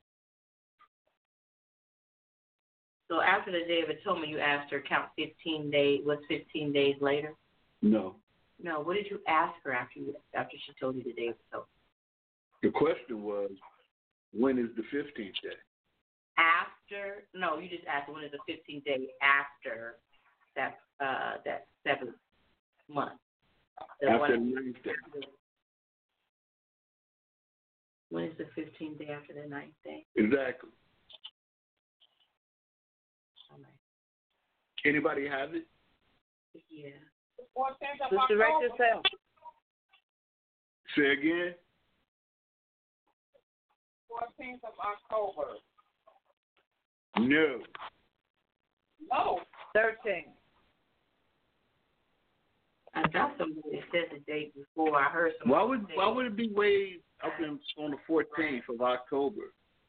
So after the Day of Atonement, you asked her count fifteen days. What's fifteen days later? No. No. What did you ask her after you after she told you the Day of Atonement? The question was, when is the fifteenth day? After no, you just asked when is the fifteenth day after that uh that seventh month. The After the one- ninth day. When is the fifteenth day after the ninth day? Exactly. All right. Anybody have it? Yeah. Sister Rachel, yourself. Say again. fourteenth of October. No. No. thirteen. I thought somebody said the date before. I heard somebody Why would say why would it be way up in, on the fourteenth of October?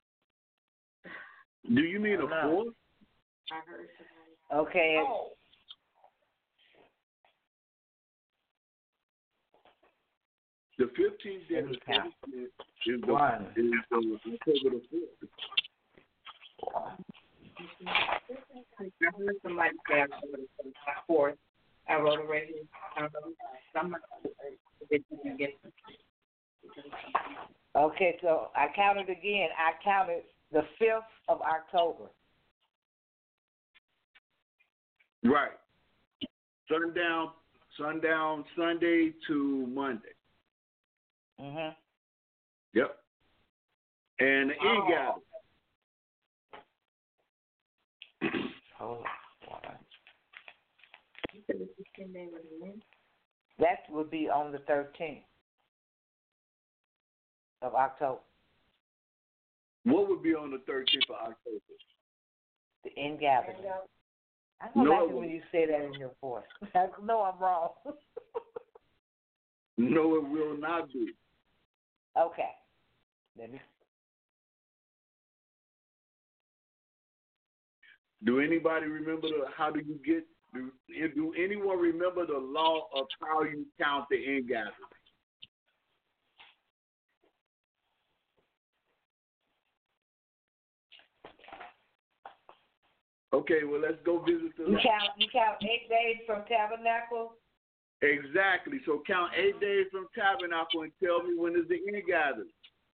Do you mean a No. fourth? I heard somebody. Okay. No. The fifteenth day of the Count. is the One. is the October the fourth. I heard somebody say October the fourth. I wrote it right here. I don't know. Somebody did you get Okay, so I counted again. I counted the fifth of October. Right. Sundown, sundown Sunday to Monday. Mhm. Yep. And the Oh. in-gather. Hold on. That would be on the thirteenth of October. What would be on the thirteenth of October? The in gathering. I don't No, like it it when won't. you say that in your voice. I know I'm wrong. No, it will not be. Okay. Let me. Do anybody remember the, how do you get, do, do anyone remember the law of how you count the in-gathering? Okay, well, let's go visit the You count. You count eight days from tabernacle. Exactly. So count eight days from tabernacle and tell me when is the in-gathering.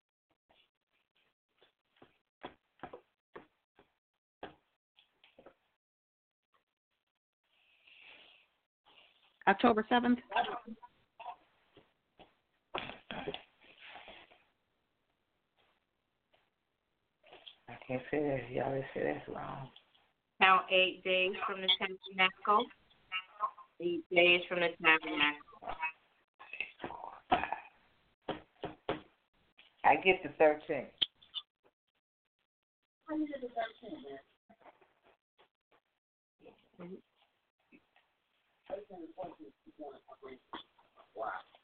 October seventh. I can't say that. Y'all say that's wrong. count eight days from the tabernacle. Eight days from the tabernacle. I get the thirteenth. How you get the thirteenth, man? Wow.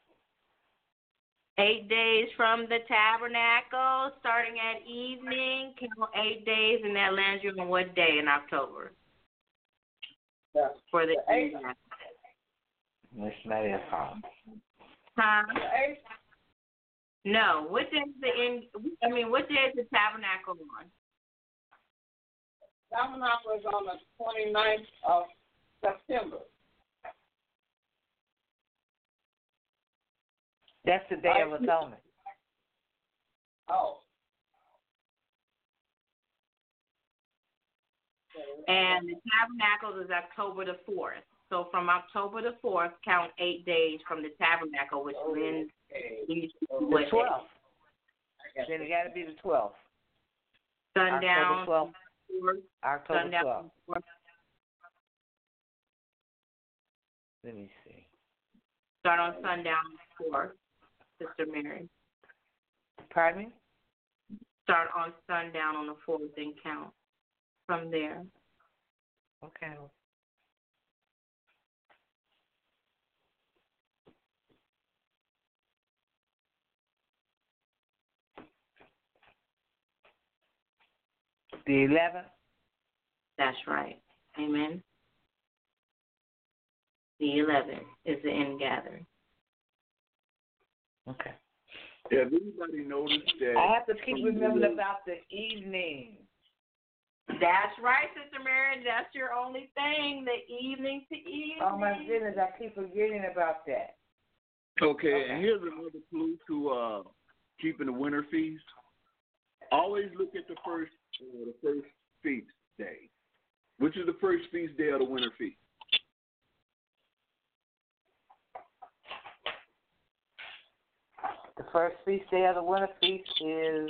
Eight days from the tabernacle, starting at evening. Count eight days, and that lands you on what day in October? Yeah. For the The eighth. evening. Miss Maria Hall. Huh? The eighth. No. What day is the end? I mean, what day is the tabernacle on? Tabernacle is on the twenty-ninth of September. That's the Day of Atonement. Oh. And the tabernacle is October the fourth. So from October the fourth, count eight days from the tabernacle, which lands The what twelfth. Then it got to be the twelfth. sundown. October twelfth. fourth, October sundown. twelfth. fourth. Let me see. Start on sundown fourth, Sister Mary. Pardon me? Start on sundown on the fourth and count from there. Okay. The eleventh? That's right. Amen. The eleventh is the end gathering. Okay. Have anybody noticed that? I have to keep remembering about the evening. That's right, Sister Mary. That's your only thing, the evening to evening. Oh, my goodness, I keep forgetting about that. Okay, Okay. and here's another clue to uh, keeping the winter feast. Always look at the first, uh, the first feast day, which is the first feast day of the winter feast. The first feast day of the winter feast is,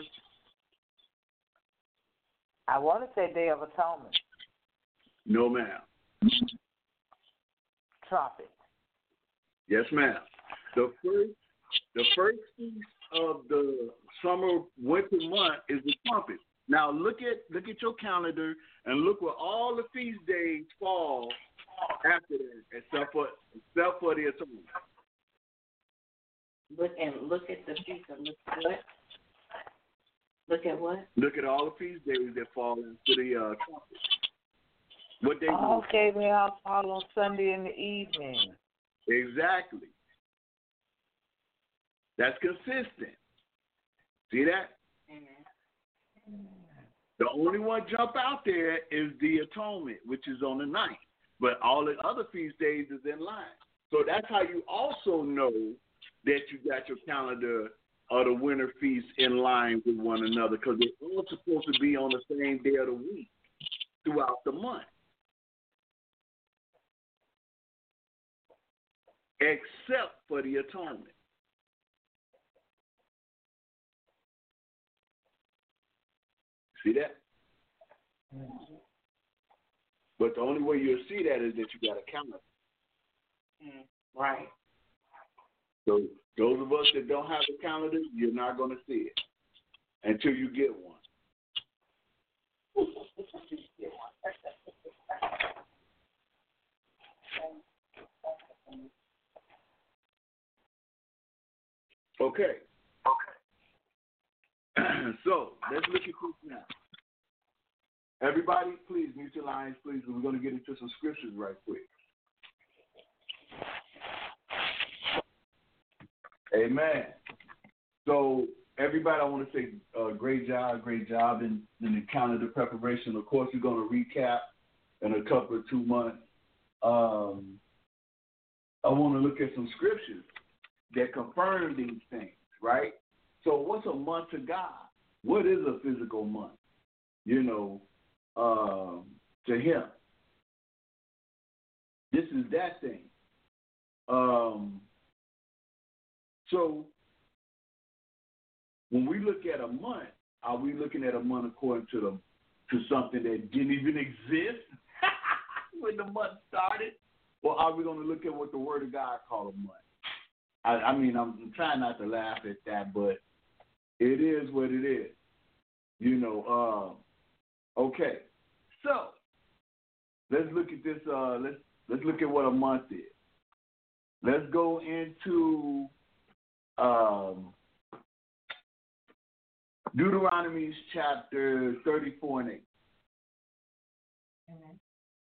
I want to say Day of Atonement. No, ma'am. Trumpet. Yes, ma'am. The first, the first feast of the summer winter month is the trumpet. Now look at look at your calendar and look where all the feast days fall after that, except for except for the atonement. Look and look at the feast of look at what? Look at what? Look at all the feast days that fall into the uh, trumpet. What day? Oh, okay, they all fall on Sunday in the evening. Exactly. That's consistent. See that? Amen. The only one jump out there is the atonement, which is on the ninth. But all the other feast days is in line. So that's how you also know that you got your calendar of the winter feast in line with one another, because they're all supposed to be on the same day of the week throughout the month. Except for the atonement. See that? Mm-hmm. But the only way you'll see that is that you got a calendar. Mm, right. So those of us that don't have a calendar, you're not going to see it until you get one. Okay. Okay. So let's look at this now. Everybody, please mute your lines, please. We're going to get into some scriptures right quick. Amen. So, everybody, I want to say uh, great job, great job in, in the calendar preparation. Of course, we're going to recap in a couple of two months. Um, I want to look at some scriptures that confirm these things, right? So, what's a month to God? What is a physical month? You know, um, to Him. This is that thing. Um, so, when we look at a month, are we looking at a month according to the to something that didn't even exist month started, or are we going to look at what the Word of God called a month? I, I mean, I'm, I'm trying not to laugh at that, but it is what it is. You know, uh, okay. So let's look at this. Uh, let's let's look at what a month is. Let's go into um, Deuteronomy chapter thirty-four and eight. Amen.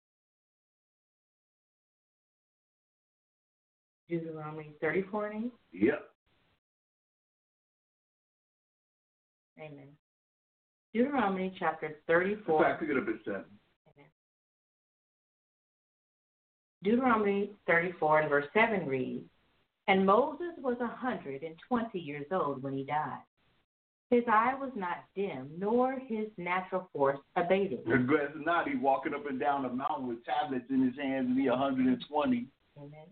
Deuteronomy thirty-four and eight? Yep. Amen. Deuteronomy chapter thirty-four. In fact, pick it up at seven. Amen. Deuteronomy thirty-four and verse seven reads, "And Moses was a hundred and twenty years old when he died. His eye was not dim, nor his natural force abated." Regret not, he walking up and down the mountain with tablets in his hands and he one hundred twenty. Amen.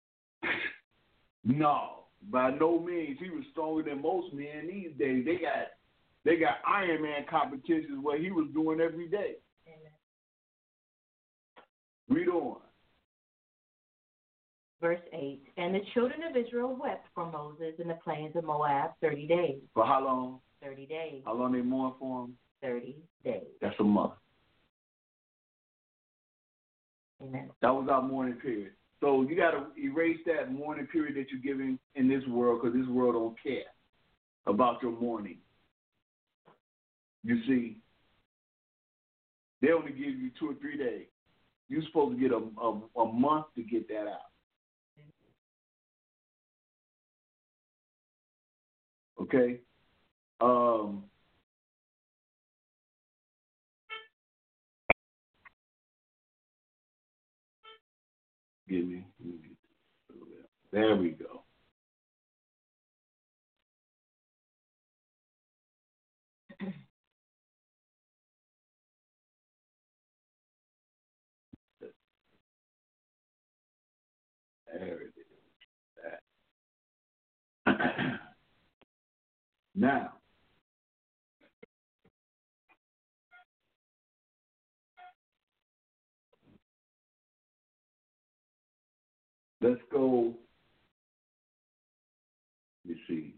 No, by no means. He was stronger than most men these days. They got they got Iron Man competitions where he was doing every day. Amen. Read on. Verse eight, "And the children of Israel wept for Moses in the plains of Moab thirty days. For how long? Thirty days. How long they mourn for him? Thirty days. That's a month. Amen. That was our mourning period. So you got to erase that mourning period that you're giving in this world, because this world don't care about your mourning. You see, they only give you two or three days. You're supposed to get a, a, a month to get that out. Okay? Um, give me, let me get this. There we go. There it is. That. Now, let's go. Let me see.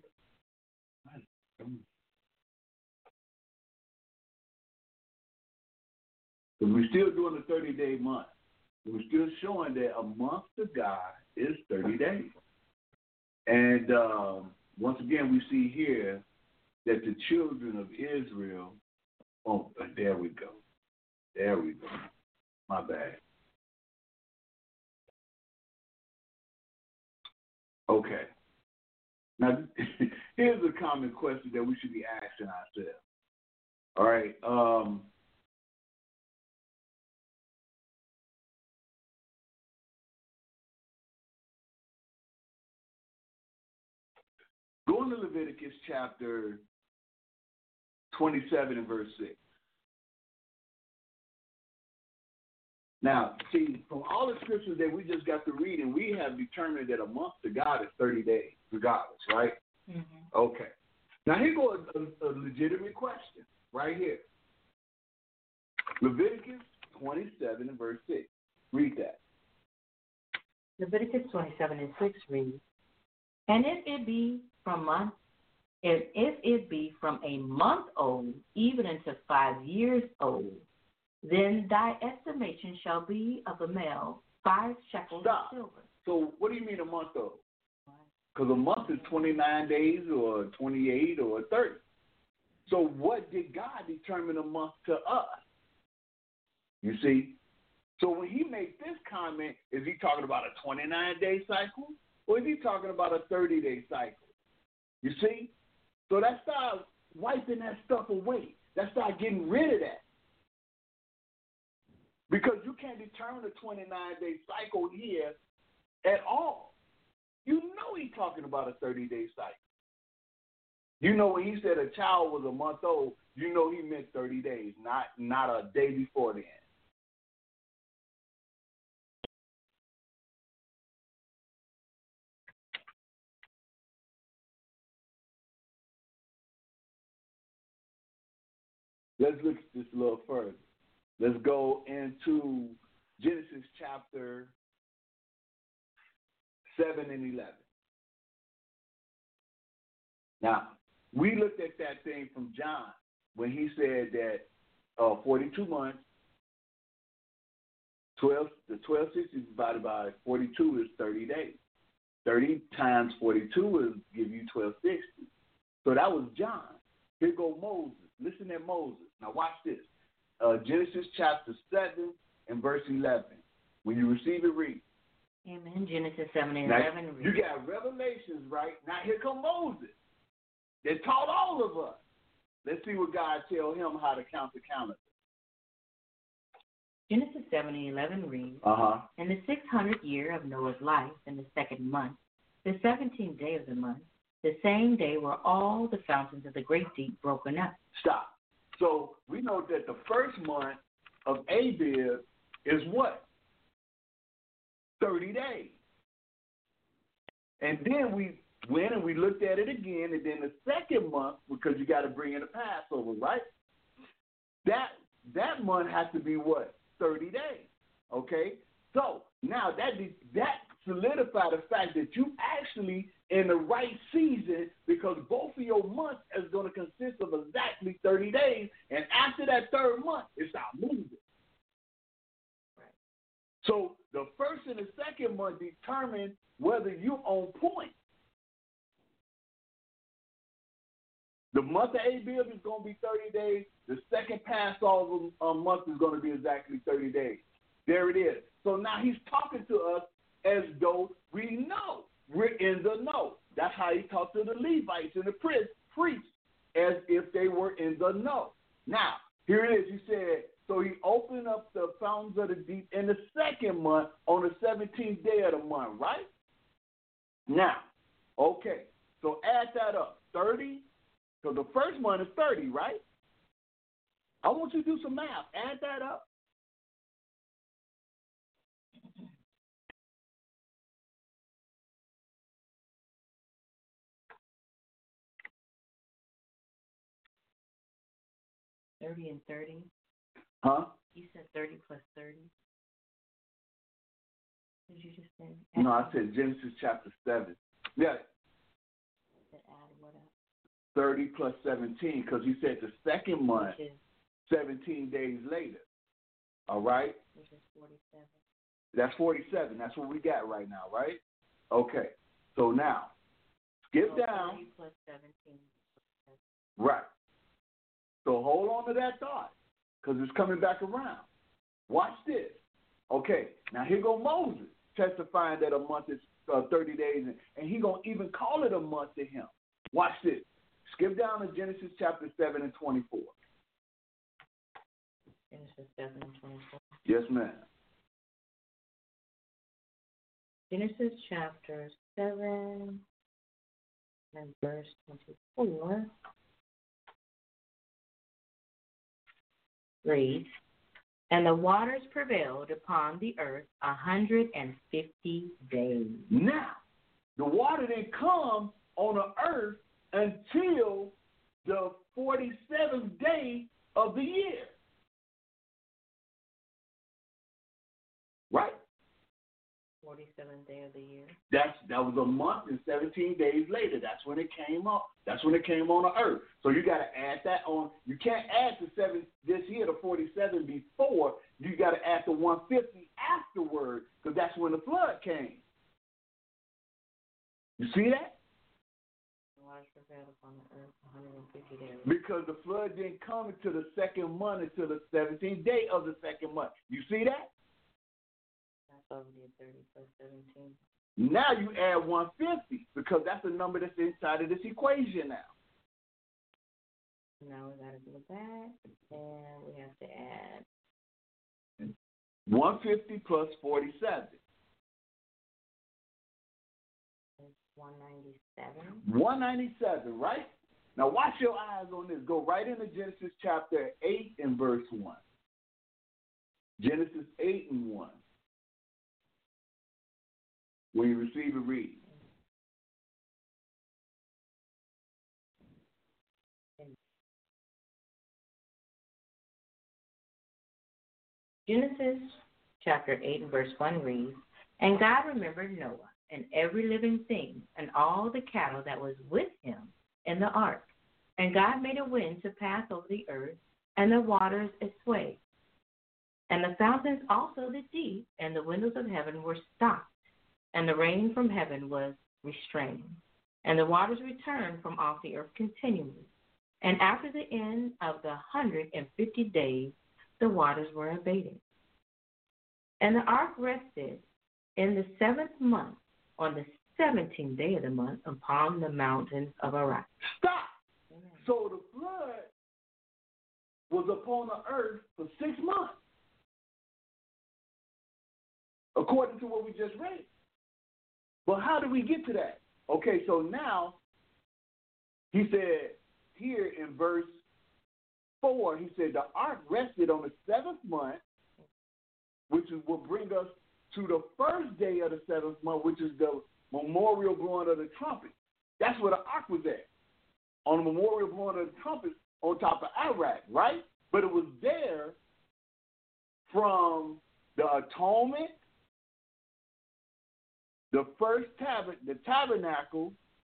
So we're still doing the thirty-day month. We're still showing that a month to God is thirty days. And um, once again, we see here that the children of Israel, oh, there we go. There we go. My bad. Okay. Now, here's a common question that we should be asking ourselves. All right. Um, Go into Leviticus chapter twenty-seven and verse six. Now, see, from all the scriptures that we just got to reading, we have determined that a month to God is thirty days, regardless, right? Mm-hmm. Okay. Now, here goes a, a legitimate question right here. Leviticus twenty-seven and verse six. Read that. Leviticus twenty-seven and six reads, "And if it be from month, if, if it be from a month old, even unto five years old, then thy estimation shall be of a male five shekels Stop. of silver." So what do you mean a month old? Because a month is twenty-nine days or twenty-eight or thirty. So what did God determine a month to us? You see? So when he makes this comment, is he talking about a twenty-nine day cycle? Or is he talking about a thirty day cycle? You see? So that starts wiping that stuff away. That starts getting rid of that. Because you can't determine a twenty-nine day cycle here at all. You know he's talking about a thirty day cycle. You know when he said a child was a month old, you know he meant thirty days, not, not a day before then. Let's look at this a little further. Let's go into Genesis chapter seven and eleven. Now, we looked at that thing from John when he said that uh, forty-two months, twelve, the twelve sixty divided by forty-two is thirty days. thirty times forty-two will give you twelve sixty. So that was John. Here go Moses. Listen at Moses. Now watch this. Uh, Genesis chapter seven and verse eleven. When you receive it, read. Amen. Genesis seven and Now, eleven. You got Revelations, right? Now here come Moses. They taught all of us. Let's see what God tell him how to count the calendar. Genesis seven and eleven reads, Uh-huh. In the six hundredth year of Noah's life, in the second month, the seventeenth day of the month, the same day were all the fountains of the great deep broken up. Stop. So we know that the first month of Abib is what? thirty days. And then we went and we looked at it again, and then the second month, because you got to bring in the Passover, right? That that month has to be what? thirty days. Okay? So now that that solidified the fact that you actually in the right season, because both of your months is going to consist of exactly thirty days, and after that third month, it starts moving. Right. So the first and the second month determine whether you're on point. The month of Abib is going to be thirty days. The second Passover um, month is going to be exactly thirty days. There it is. So now he's talking to us as though we know. We're in the know. That's how he talked to the Levites and the priests, priests as if they were in the know. Now, here it is. He said, so he opened up the fountains of the deep in the second month on the seventeenth day of the month, right? Now, okay. So add that up. thirty. So the first month is thirty, right? I want you to do some math. Add that up. thirty and thirty. Huh? You said thirty plus thirty. What did you just say? No, I said Genesis chapter seven. Yeah. Add what up? thirty plus seventeen, because he said the second month, Which is, seventeen days later. All right? which is forty-seven. That's forty-seven. That's what we got right now, right? Okay. So now, skip So down. thirty plus seventeen. Right. So hold on to that thought, because it's coming back around. Watch this. Okay. Now here go Moses testifying that a month is uh, thirty days, and, and he going to even call it a month to him. Watch this. Skip down to Genesis chapter seven and twenty-four. Genesis seven and twenty-four. Yes, ma'am. Genesis chapter seven and verse twenty-four reads, and the waters prevailed upon the earth a hundred and fifty days. Now, the water didn't come on the earth until the forty-seventh day of the year. Right? forty-seventh day of the year. That's that was a month and seventeen days later. That's when it came up. That's when it came on the earth. So you got to add that on. You can't add the seven this year, the forty-seven before. You got to add the one hundred fifty afterward, because that's when the flood came. You see that? The waters prevailed upon the earth one hundred fifty days. Because the flood didn't come until the second month, until the seventeenth day of the second month. You see that? That's over the thirty plus seventeen. Now you add one hundred fifty, because that's the number that's inside of this equation now. Now we got to go back, and we have to add one hundred fifty plus forty-seven. one ninety-seven. one ninety-seven, right? Now watch your eyes on this. Go right into Genesis chapter eight and verse one. Genesis eight and one. When you receive it, read. Genesis chapter eight and verse one reads, And God remembered Noah and every living thing and all the cattle that was with him in the ark. And God made a wind to pass over the earth, and the waters assuaged. And the fountains also the deep, and the windows of heaven were stopped, and the rain from heaven was restrained. And the waters returned from off the earth continually. And after the end of the hundred and fifty days, the waters were abated. And the ark rested in the seventh month, on the seventeenth day of the month, upon the mountains of Ararat. Stop. Amen. So the flood was upon the earth for six months, according to what we just read. But how did we get to that? Okay, so now he said here in verse four, he said the ark rested on the seventh month, which is, will bring us to the first day of the seventh month, which is the memorial blowing of the trumpet. That's where the ark was at, on the memorial blowing of the trumpet on top of Ararat, right? But it was there from the atonement, the first tab- the tabernacle,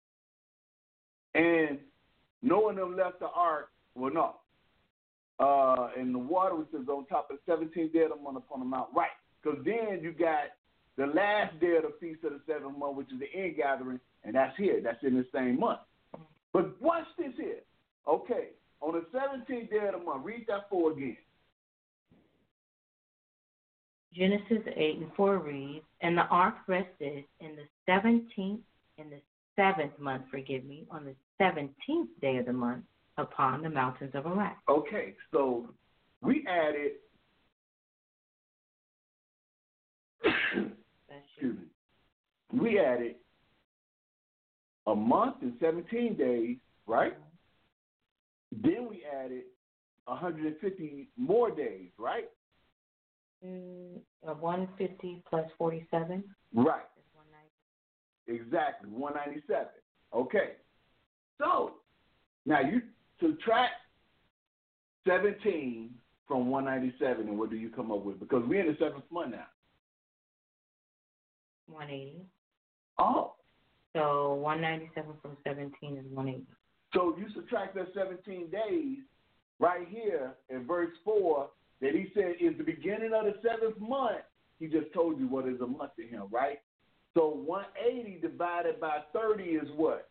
and Noah and them left the ark. Well, no. Uh, and the water was on top of the seventeenth day of the month upon the mount. Right. Because then you got the last day of the feast of the seventh month, which is the end gathering, and that's here. That's in the same month. But watch this here. Okay. On the seventeenth day of the month, read that four again. Genesis eight and four reads, And the ark rested in the seventeenth, in the seventh month, forgive me, on the seventeenth day of the month, upon the mountains of Ararat. Okay, so we added, excuse me, we added a month and seventeen days, right? Then we added one hundred fifty more days, right? Mm, uh, one hundred fifty plus forty-seven. Right. Exactly, one ninety-seven. Okay. So, now you subtract seventeen from one ninety-seven, and what do you come up with? Because we're in the seventh month now. one eighty. Oh. So one ninety-seven from seventeen is one eighty. So you subtract that seventeen days right here in verse four that he said is the beginning of the seventh month. He just told you what is a month to him, right? So one eighty divided by thirty is what?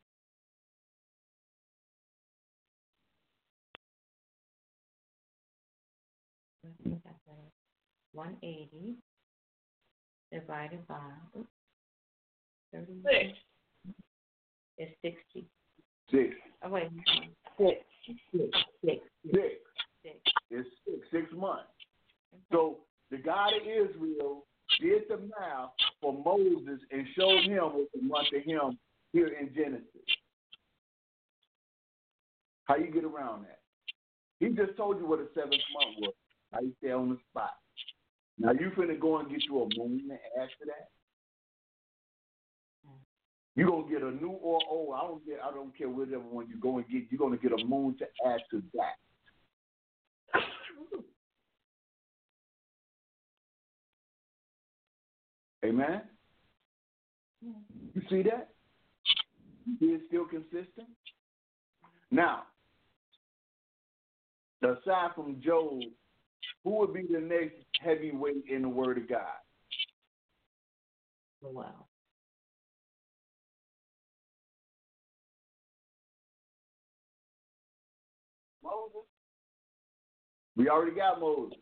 one eighty divided by oops, thirty Six. is sixty. Six. Oh, wait. Six. Six. Six. Six. Six. It's six, six months. So the God of Israel did the math for Moses and showed him what the month to him here in Genesis. How you get around that? He just told you what the seventh month was. How you stay on the spot. Now you finna go and get you a moon and add to that. You're gonna get a new or old. I don't get I don't care whichever one you go and get, you're gonna get a moon to add to that. Amen? You see that? He is still consistent? Now, aside from Job, who would be the next heavyweight in the Word of God? Wow. Moses. We already got Moses.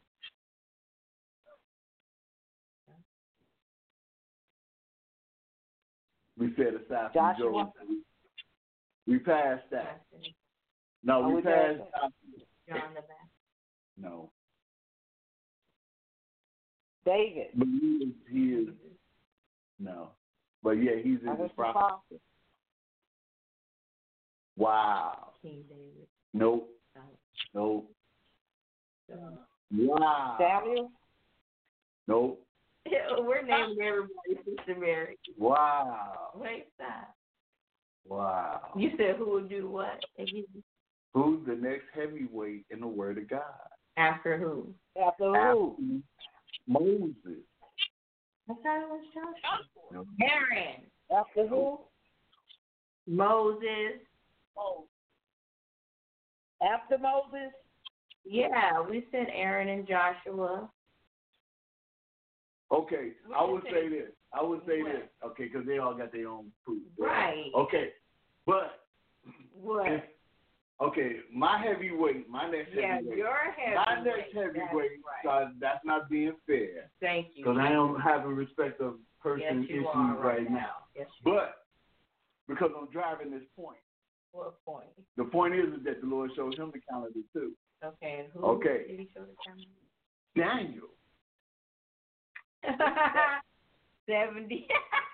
We said aside from Joshua. Job. We passed that. No, Oh, we we passed passed John the Baptist. No. David. But he is, he is no. But yeah, he's in I his was the prophet. prophet. Wow. King David. Nope. Oh. Nope. Wow. Samuel. Nope. We're naming everybody Sister Mary. Wow. Wait, stop. Wow. You said who would do what? Again? Who's the next heavyweight in the Word of God? After who? After who? Moses. I thought it was Joshua. Aaron. After who? Moses. Oh, After Moses? Yeah, we said Aaron and Joshua. Okay, We I would just say said- this. I would say What? this. Okay, because they all got their own proof. Right. Okay, but What? if, okay, my heavyweight, my next Yeah, heavyweight, your my heavyweight. next heavyweight, That's right. so that's not being fair. Thank you. Because I don't have a respect of person Yes, you issues are right now. Yes, you But because I'm driving this point, What point? the point is, is that the Lord shows him the calendar too. Okay, and who Okay. did he show the camera? Daniel. Seventy.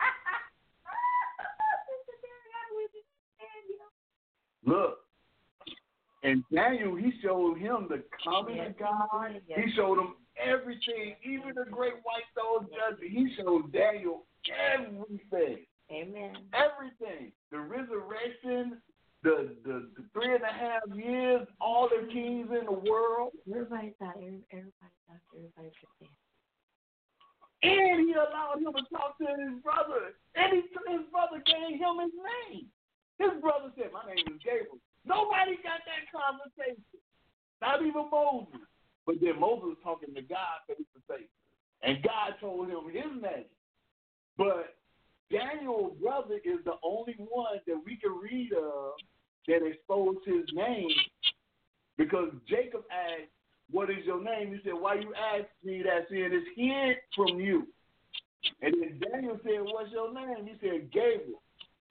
Look, and Daniel, he showed him the coming Yes, of God. yes. He showed him everything, even the great white throne judgment. He showed Daniel everything, Amen. everything. The resurrection, the, the the three and a half years, all the kings in the world, Everybody thought, everybody thought, everybody should say. and he allowed him to talk to his brother, and he, his brother gave him his name. His brother said, "My name is Gabriel." Nobody got that conversation, not even Moses. But then Moses was talking to God face to face, and God told him his name. But Daniel's brother is the only one that we can read of that exposed his name, because Jacob asked, "What is your name?" He said, "Why you ask me that, seeing it's hid from you?" And then Daniel said, "What's your name?" He said, "Gabriel."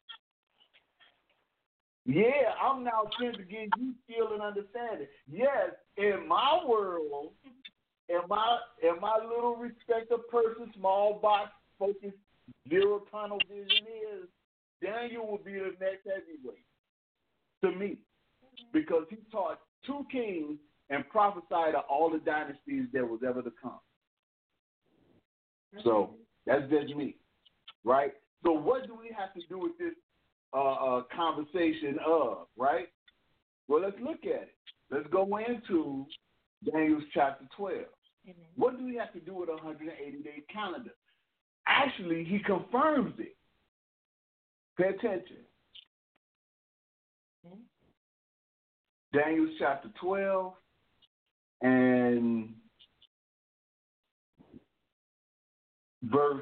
Yeah, I'm now sent to give you skill and understanding. Yes, in my world, in my in my little respective person, small box focused, zero tunnel vision is, Daniel will be the next heavyweight to me, because he taught two kings and prophesied of all the dynasties that was ever to come. So that's just me, right? So what do we have to do with this uh, uh, conversation of, right? Well, let's look at it. Let's go into Daniel chapter twelve. Amen. What do we have to do with a one hundred eighty day calendar? Actually, he confirms it. Pay attention. Okay. Daniel chapter twelve and verse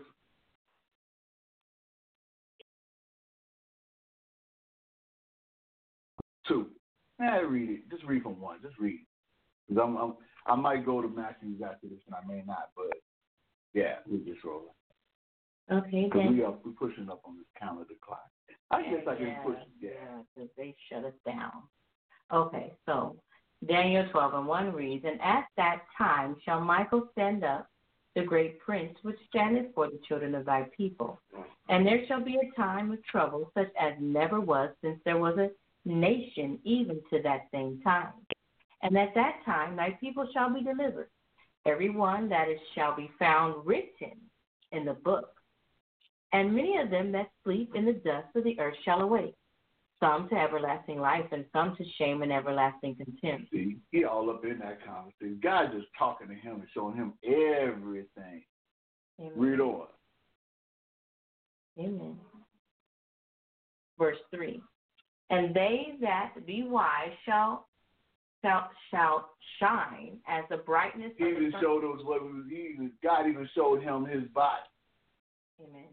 two. Nah, read it. Just read from one. Just read. Because I'm, I'm, I might go to Matthew after this, and I may not. But yeah, we just roll. Okay, Because then. we are we pushing up on this calendar clock. I guess I can yeah, push. Yeah. Yeah, because they shut us down. Okay, so Daniel twelve and one reads, "And at that time shall Michael stand up, the great prince, which standeth for the children of thy people. And there shall be a time of trouble, such as never was since there was a nation, even to that same time. And at that time thy people shall be delivered, every one that is shall be found written in the book. And many of them that sleep in the dust of the earth shall awake, some to everlasting life, and some to shame and everlasting contempt." See, he all up in that conversation. God just talking to him and showing him everything. Amen. Read on. Amen. Verse three. "And they that be wise shall shall, shall shine as the brightness He of the even sun." showed us what was even, God even showed him his body. Amen.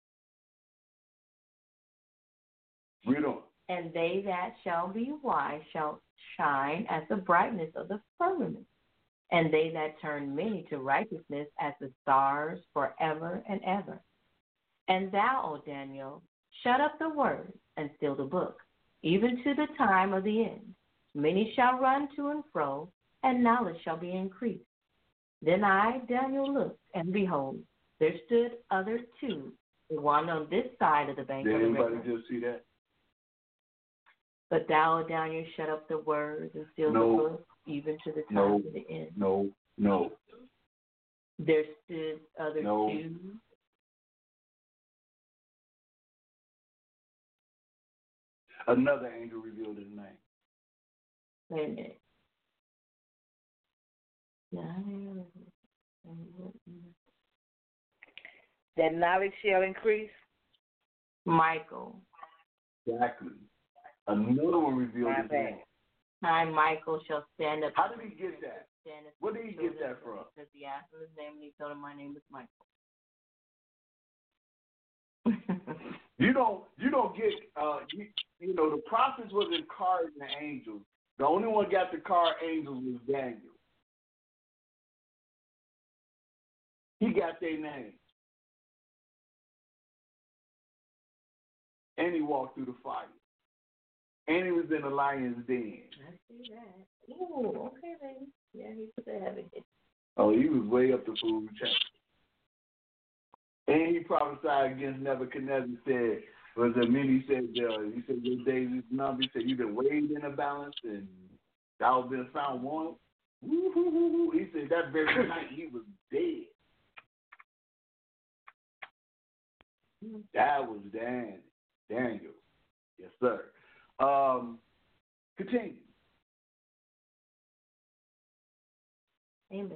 Read on. "And they that shall be wise shall shine as the brightness of the firmament, and they that turn many to righteousness as the stars forever and ever. And thou, O Daniel, shut up the word and seal the book, even to the time of the end. Many shall run to and fro, and knowledge shall be increased. Then I, Daniel, looked, and behold, there stood other two, the one on this side of the bank Did of the anybody river. just see that? But thou, O Daniel, shut up the words and seal No. the book, even to the time No. of the end. No, no. There stood other No. two. Another angel revealed his name. Wait a minute. Daniel, and what you That knowledge shall increase. Michael. Exactly. Another one revealed My his bad. name. I, Michael, shall stand up. How did he get that? Stand up Where did he get that from? Because he asked him his name and he told him my name is Michael. You don't you don't get uh you, you know the prophets was incarnate the angels. The only one got the car angels was Daniel. He got their name. And he walked through the fire. And he was in the lion's den. I see that. Ooh, okay then. Yeah, he was a heavy hit. Oh, he was way up the food chain. And he prophesied against Nebuchadnezzar. Said, was there many said, uh, he said, your days is numbered. He said, you've been weighed in a balance and thou hast been found wanting. Woo-hoo-hoo-hoo. He said, that very night he was dead. That was Dan, Daniel. Yes, sir. Um, continue. Amen.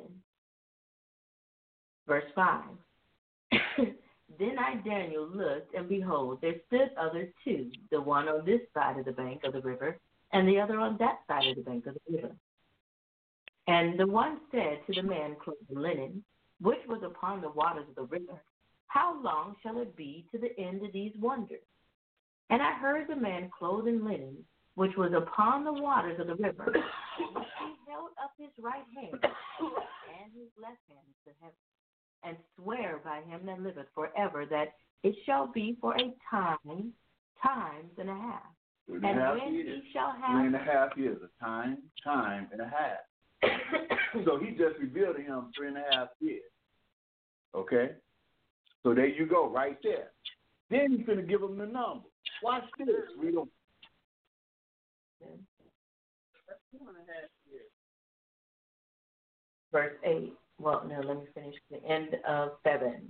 Verse five. Then I, Daniel, looked, and behold, there stood other two, the one on this side of the bank of the river, and the other on that side of the bank of the river. And the one said to the man clothed in linen, which was upon the waters of the river, how long shall it be to the end of these wonders? And I heard the man clothed in linen, which was upon the waters of the river, which he held up his right hand and his left hand to heaven, and swear by him that liveth forever that it shall be for a time, times and a half. Three And, and a half when years. he shall have Three and a half years. A time, time and a half. So he just revealed to him three and a half years. Okay? So there you go, right there. Then he's going to give him the number. Watch this. Read on. Verse eight. Well, no, let me finish the end of seven.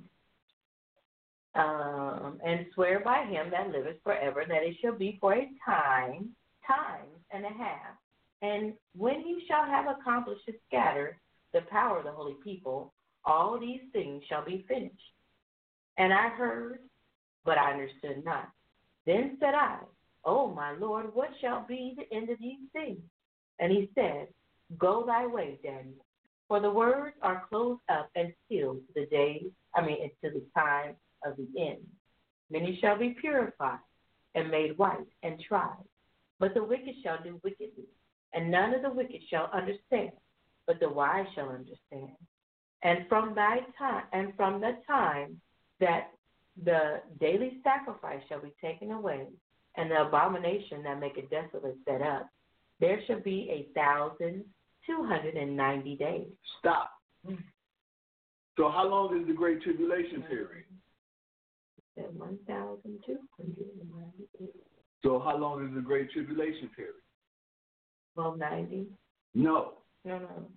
Um, and swear by him that liveth forever that it shall be for a time, times and a half. And when he shall have accomplished to scatter the power of the holy people, all these things shall be finished. And I heard, but I understood not. Then said I, O my Lord, what shall be the end of these things? And he said, Go thy way, Daniel, for the words are closed up and sealed to the day, I mean, until the time of the end. Many shall be purified and made white and tried. But the wicked shall do wickedly, and none of the wicked shall understand, but the wise shall understand. And from thy time, and from the time that the daily sacrifice shall be taken away, and the abomination that maketh desolate set up, there shall be a thousand two hundred and ninety days. Stop. So how long is the Great Tribulation period? One thousand two hundred and ninety days. So how long is the Great Tribulation period? Well, ninety. No. No, no.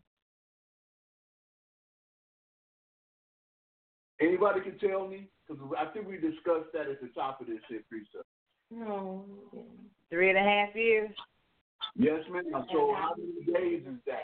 Anybody can tell me? Because I think we discussed that at the top of this here precept. No. Three and a half years. Yes, ma'am. So how many days is that?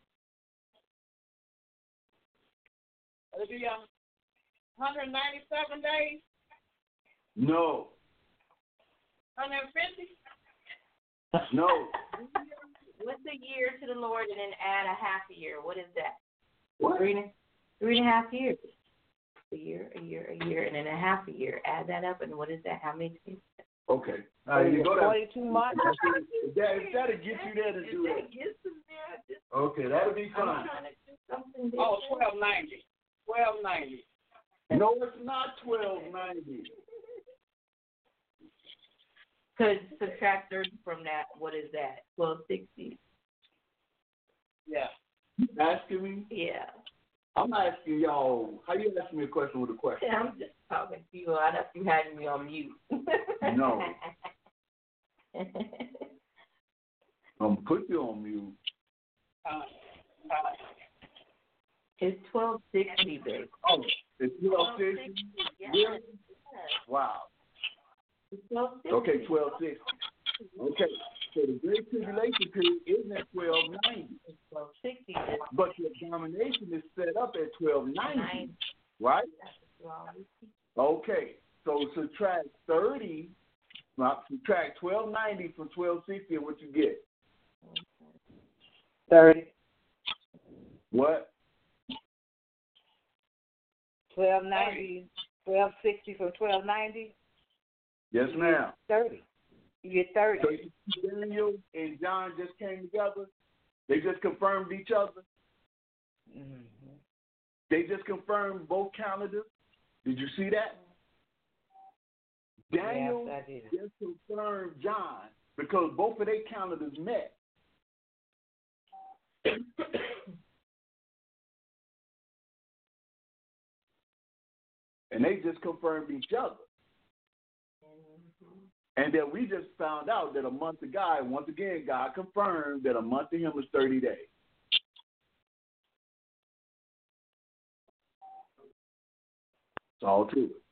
It'll be um, one hundred ninety-seven days, No. one hundred fifty. No. What's a year to the Lord and then add a half a year? What is that? What? Three and, three and a half years. A year, a year, a year, and then a half a year. Add that up, and what is that? How many days? Okay. All right, you go there. Forty-two months. If that, if that'll get you there to do that. Okay, that'll be fine. Oh, twelve ninety. Twelve ninety. No, it's not twelve ninety. Because subtract thirty from that, what is that? Twelve sixty. Yeah. You asking me? Yeah. I'm asking y'all. How you asking me a question with a question? Yeah, I'm just talking to you. I thought you had me on mute. No. I'm gonna put you on mute. Uh, uh, It's twelve sixty, babe. Oh, it's twelve sixty. Yes. Really? Wow. It's twelve sixty. Okay, twelve sixty. Okay, so the Great Tribulation period isn't at twelve ninety. It's twelve sixty. But your domination is set up at twelve ninety, right? That's what you always teach Okay, so subtract thirty, not subtract twelve ninety from twelve sixty, and what you get? Thirty. What? Twelve ninety. Twelve sixty from twelve ninety. Yes, ma'am. Thirty. You get thirty. So Daniel and John just came together. They just confirmed each other. Mm-hmm. They just confirmed both calendars. Did you see that? Daniel yes, I did. just confirmed John because both of their calendars met. And they just confirmed each other. And then we just found out that a month of God, once again, God confirmed that a month to him is thirty days. It's all to it.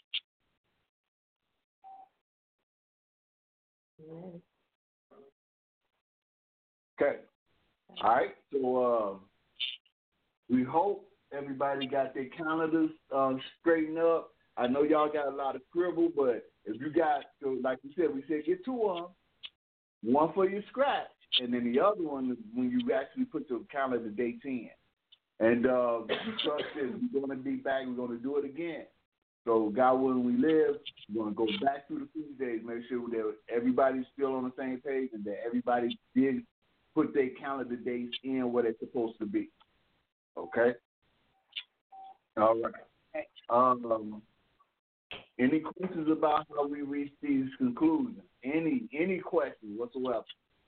Okay. All right. So uh, we hope everybody got their calendars um, straightened up. I know y'all got a lot of scribble, but if you got, so like you said, we said get two of them. One for your scratch, and then the other one is when you actually put your calendar dates in. And uh, trust is we're going to be back. We're going to do it again. So God willing, we live. We're going to go back through the feast days, make sure that everybody's still on the same page and that everybody did put their calendar dates in where they're supposed to be. Okay? All right. Um, any questions about how we reach these conclusions? Any any questions whatsoever?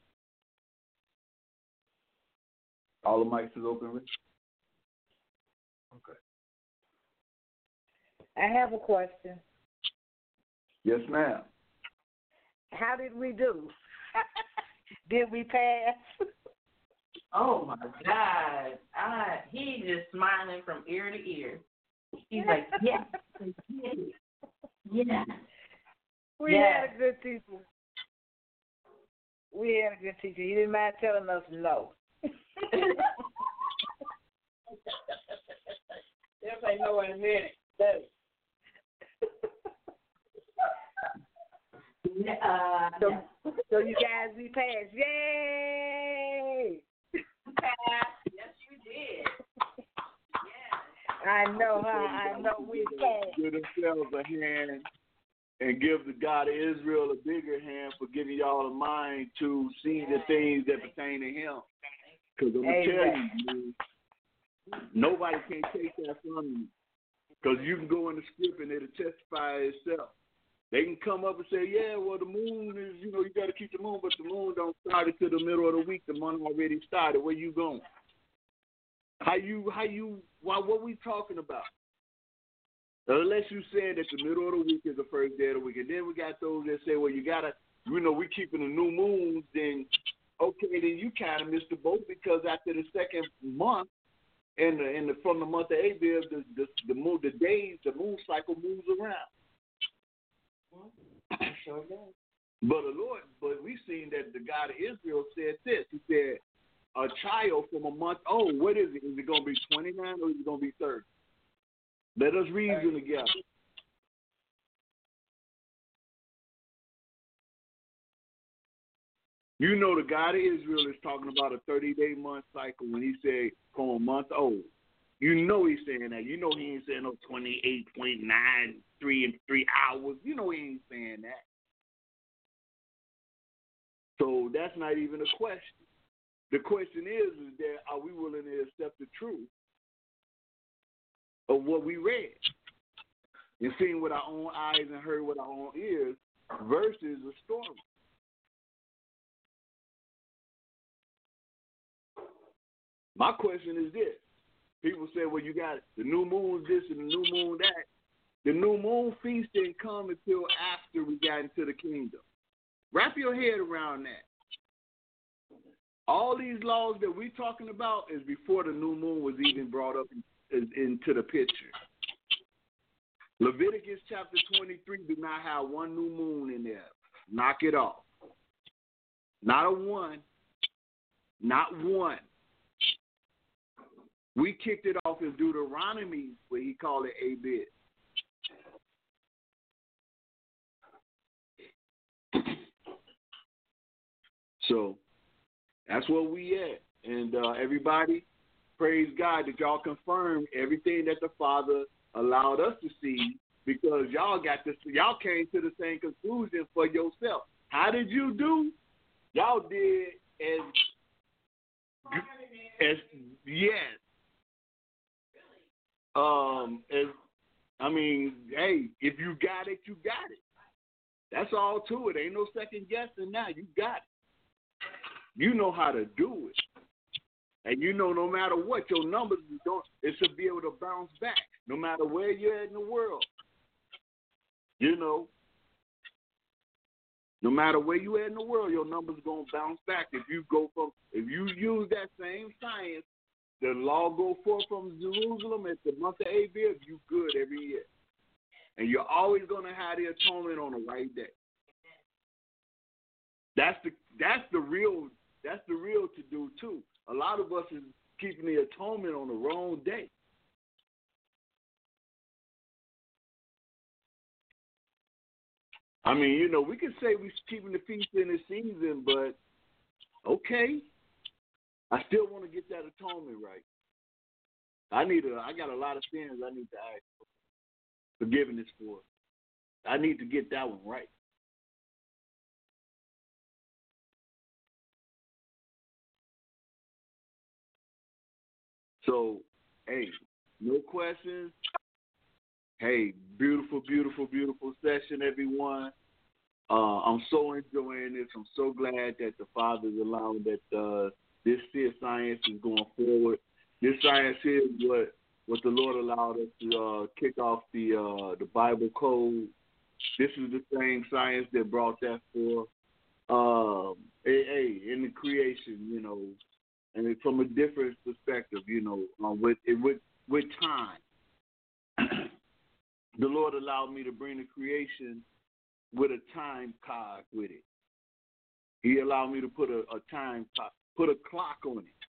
All the mics is open, Rich? Okay. I have a question. Yes, ma'am. How did we do? Did we pass? Oh my God! I he just smiling from ear to ear. He's like, yes, yeah. We yes. had a good teacher. We had a good teacher. He didn't mind telling us no. They'll say no in a minute. Uh, so, so you guys, we passed. Yay! Yes, you did. Yeah. I know, huh? I know we passed. Give themselves a hand and give the God of Israel a bigger hand for giving y'all a mind to see the things that pertain to him. Because I'm going to tell you, man, nobody can take that from you. Because you can go in the script and it'll testify itself. They can come up and say, yeah, well, the moon is, you know, you got to keep the moon, but the moon don't start until the middle of the week. The month already started. Where you going? How you, how you, why, what we talking about? Unless you saying that the middle of the week is the first day of the week. And then we got those that say, well, you got to, you know, we keeping the new moons, then, okay, then you kind of missed the boat because after the second month, and the, and the, from the month of April, the, the, the, moon, the days, the moon cycle moves around. Sure does. But the Lord, but we seen that the God of Israel said this. He said, a child from a month old, what is it? Is it going to be twenty-nine or is it going to be thirty? Let us reason together. You know the God of Israel is talking about a thirty-day month cycle when he said from a month old. You know he's saying that. You know he ain't saying no twenty-eight point nine three and three hours. You know he ain't saying that. So that's not even a question. The question is, is that are we willing to accept the truth of what we read and seeing with our own eyes and heard with our own ears versus a story? My question is this. People say, well, you got the new moon this and the new moon that. The new moon feast didn't come until after we got into the kingdom. Wrap your head around that. All these laws that we're talking about is before the new moon was even brought up in, in, into the picture. Leviticus chapter twenty-three do not have one new moon in there. Knock it off. Not a one. Not one. We kicked it off in Deuteronomy where he called it Abib. So that's where we at. And uh, everybody, praise God that y'all confirmed everything that the Father allowed us to see, because y'all got this, y'all came to the same conclusion for yourself. How did you do? Y'all did as, as yes. Um, as I mean, hey, if you got it, you got it. That's all to it. Ain't no second guessing now. You got it. You know how to do it. And you know no matter what, your numbers, don't, it should be able to bounce back no matter where you're at in the world. You know, no matter where you at in the world, your numbers going to bounce back. If you go from, if you use that same science, the law go forth from Jerusalem at the month of Abib, you good every year. And you're always going to have the atonement on the right day. That's the that's the real that's the real to do too. A lot of us is keeping the atonement on the wrong day. I mean, you know, we can say we're keeping the feast in the season, but okay, I still want to get that atonement right. I need a I got a lot of sins I need to ask for forgiveness for. I need to get that one right. So, hey, no questions. Hey, beautiful, beautiful, beautiful session, everyone. Uh, I'm so enjoying this. I'm so glad that the Father's allowing that uh, this here science is going forward. This science here is what, what the Lord allowed us to uh, kick off the uh, the Bible code. This is the same science that brought that forth. Um, hey, hey, in the creation, you know, and from a different perspective, you know, uh, with with with time, the Lord allowed me to bring the creation with a time cog with it. He allowed me to put a, a time put a clock on it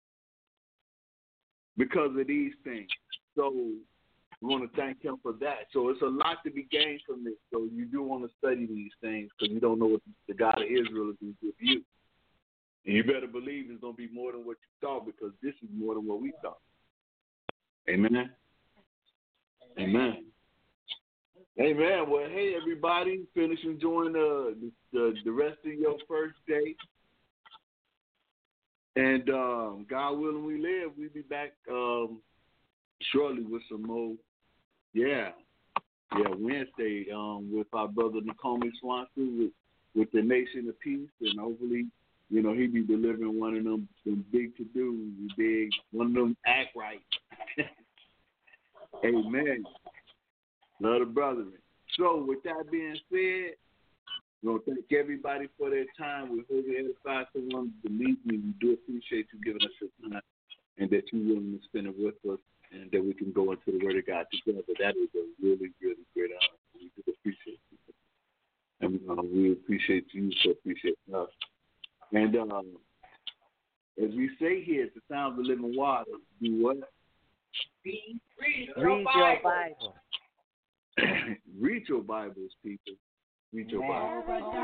because of these things. So we want to thank Him for that. So it's a lot to be gained from this. So you do want to study these things because you don't know what the God of Israel is going to give you. And you better believe it's going to be more than what you thought, because this is more than what we thought. Amen. Amen. Amen. Well, hey, everybody, finish enjoying the, the, the rest of your first day. And um, God willing we live, we'll be back um, shortly with some more. Yeah. Yeah, Wednesday um, with our brother Nakomi Swanson with, with the Nation of Peace, and hopefully, you know, he be delivering one of them, them big to-dos, big, one of them act right. Amen. Love the brethren. So, with that being said, we want to thank everybody for their time. We hope you edify someone. Believe me, we do appreciate you giving us your time, and that you're willing to spend it with us, and that we can go into the Word of God together. That is a really, really great honor. We do appreciate you. And uh, we appreciate you for appreciating us. And um, as we say here at the Sound of the Living Water, do what? Read, read your Read Bible. Your Bible. Read your Bibles, people. Read your Bible.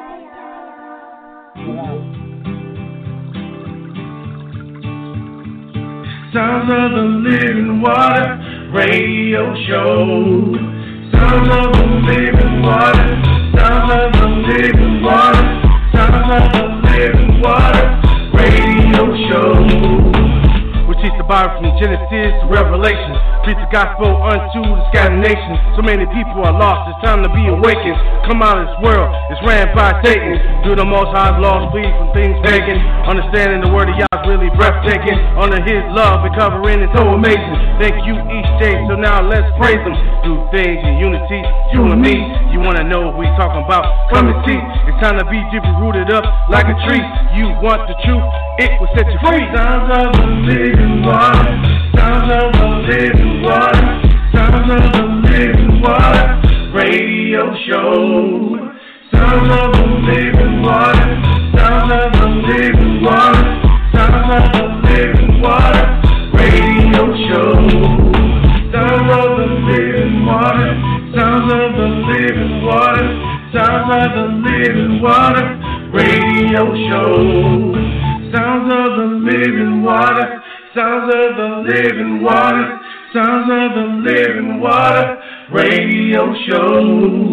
Sounds of the Living Water Radio Show. Sounds of the Living Water. Sounds of the Living Water. Sounds of the Living Water Radio Show. We teach the Bible from Genesis to Revelation. Preach the gospel unto the scattered nations. So many people are lost, it's time to be awakened. Come out of this world, it's ran by Satan. Do the Most High's laws, flee from things pagan. Understanding the word of Yah's really breathtaking. Under His love and covering, it's so amazing. Thank you each day, so now let's praise Him. Do things in unity, you and me. You wanna know what we talking about? Come and see. It's time to be deeply rooted up like a tree. You want the truth, it will set you free. Sounds of the living water. Sounds of the living water. Sounds of the living water radio show. Sounds of the living water. Sounds of the living water. Sounds of the living water radio show. Sounds of the living water. Sounds of the living water. Sounds of the living water radio show. Sounds of the living water, sounds of the living water, sounds of the living water radio show.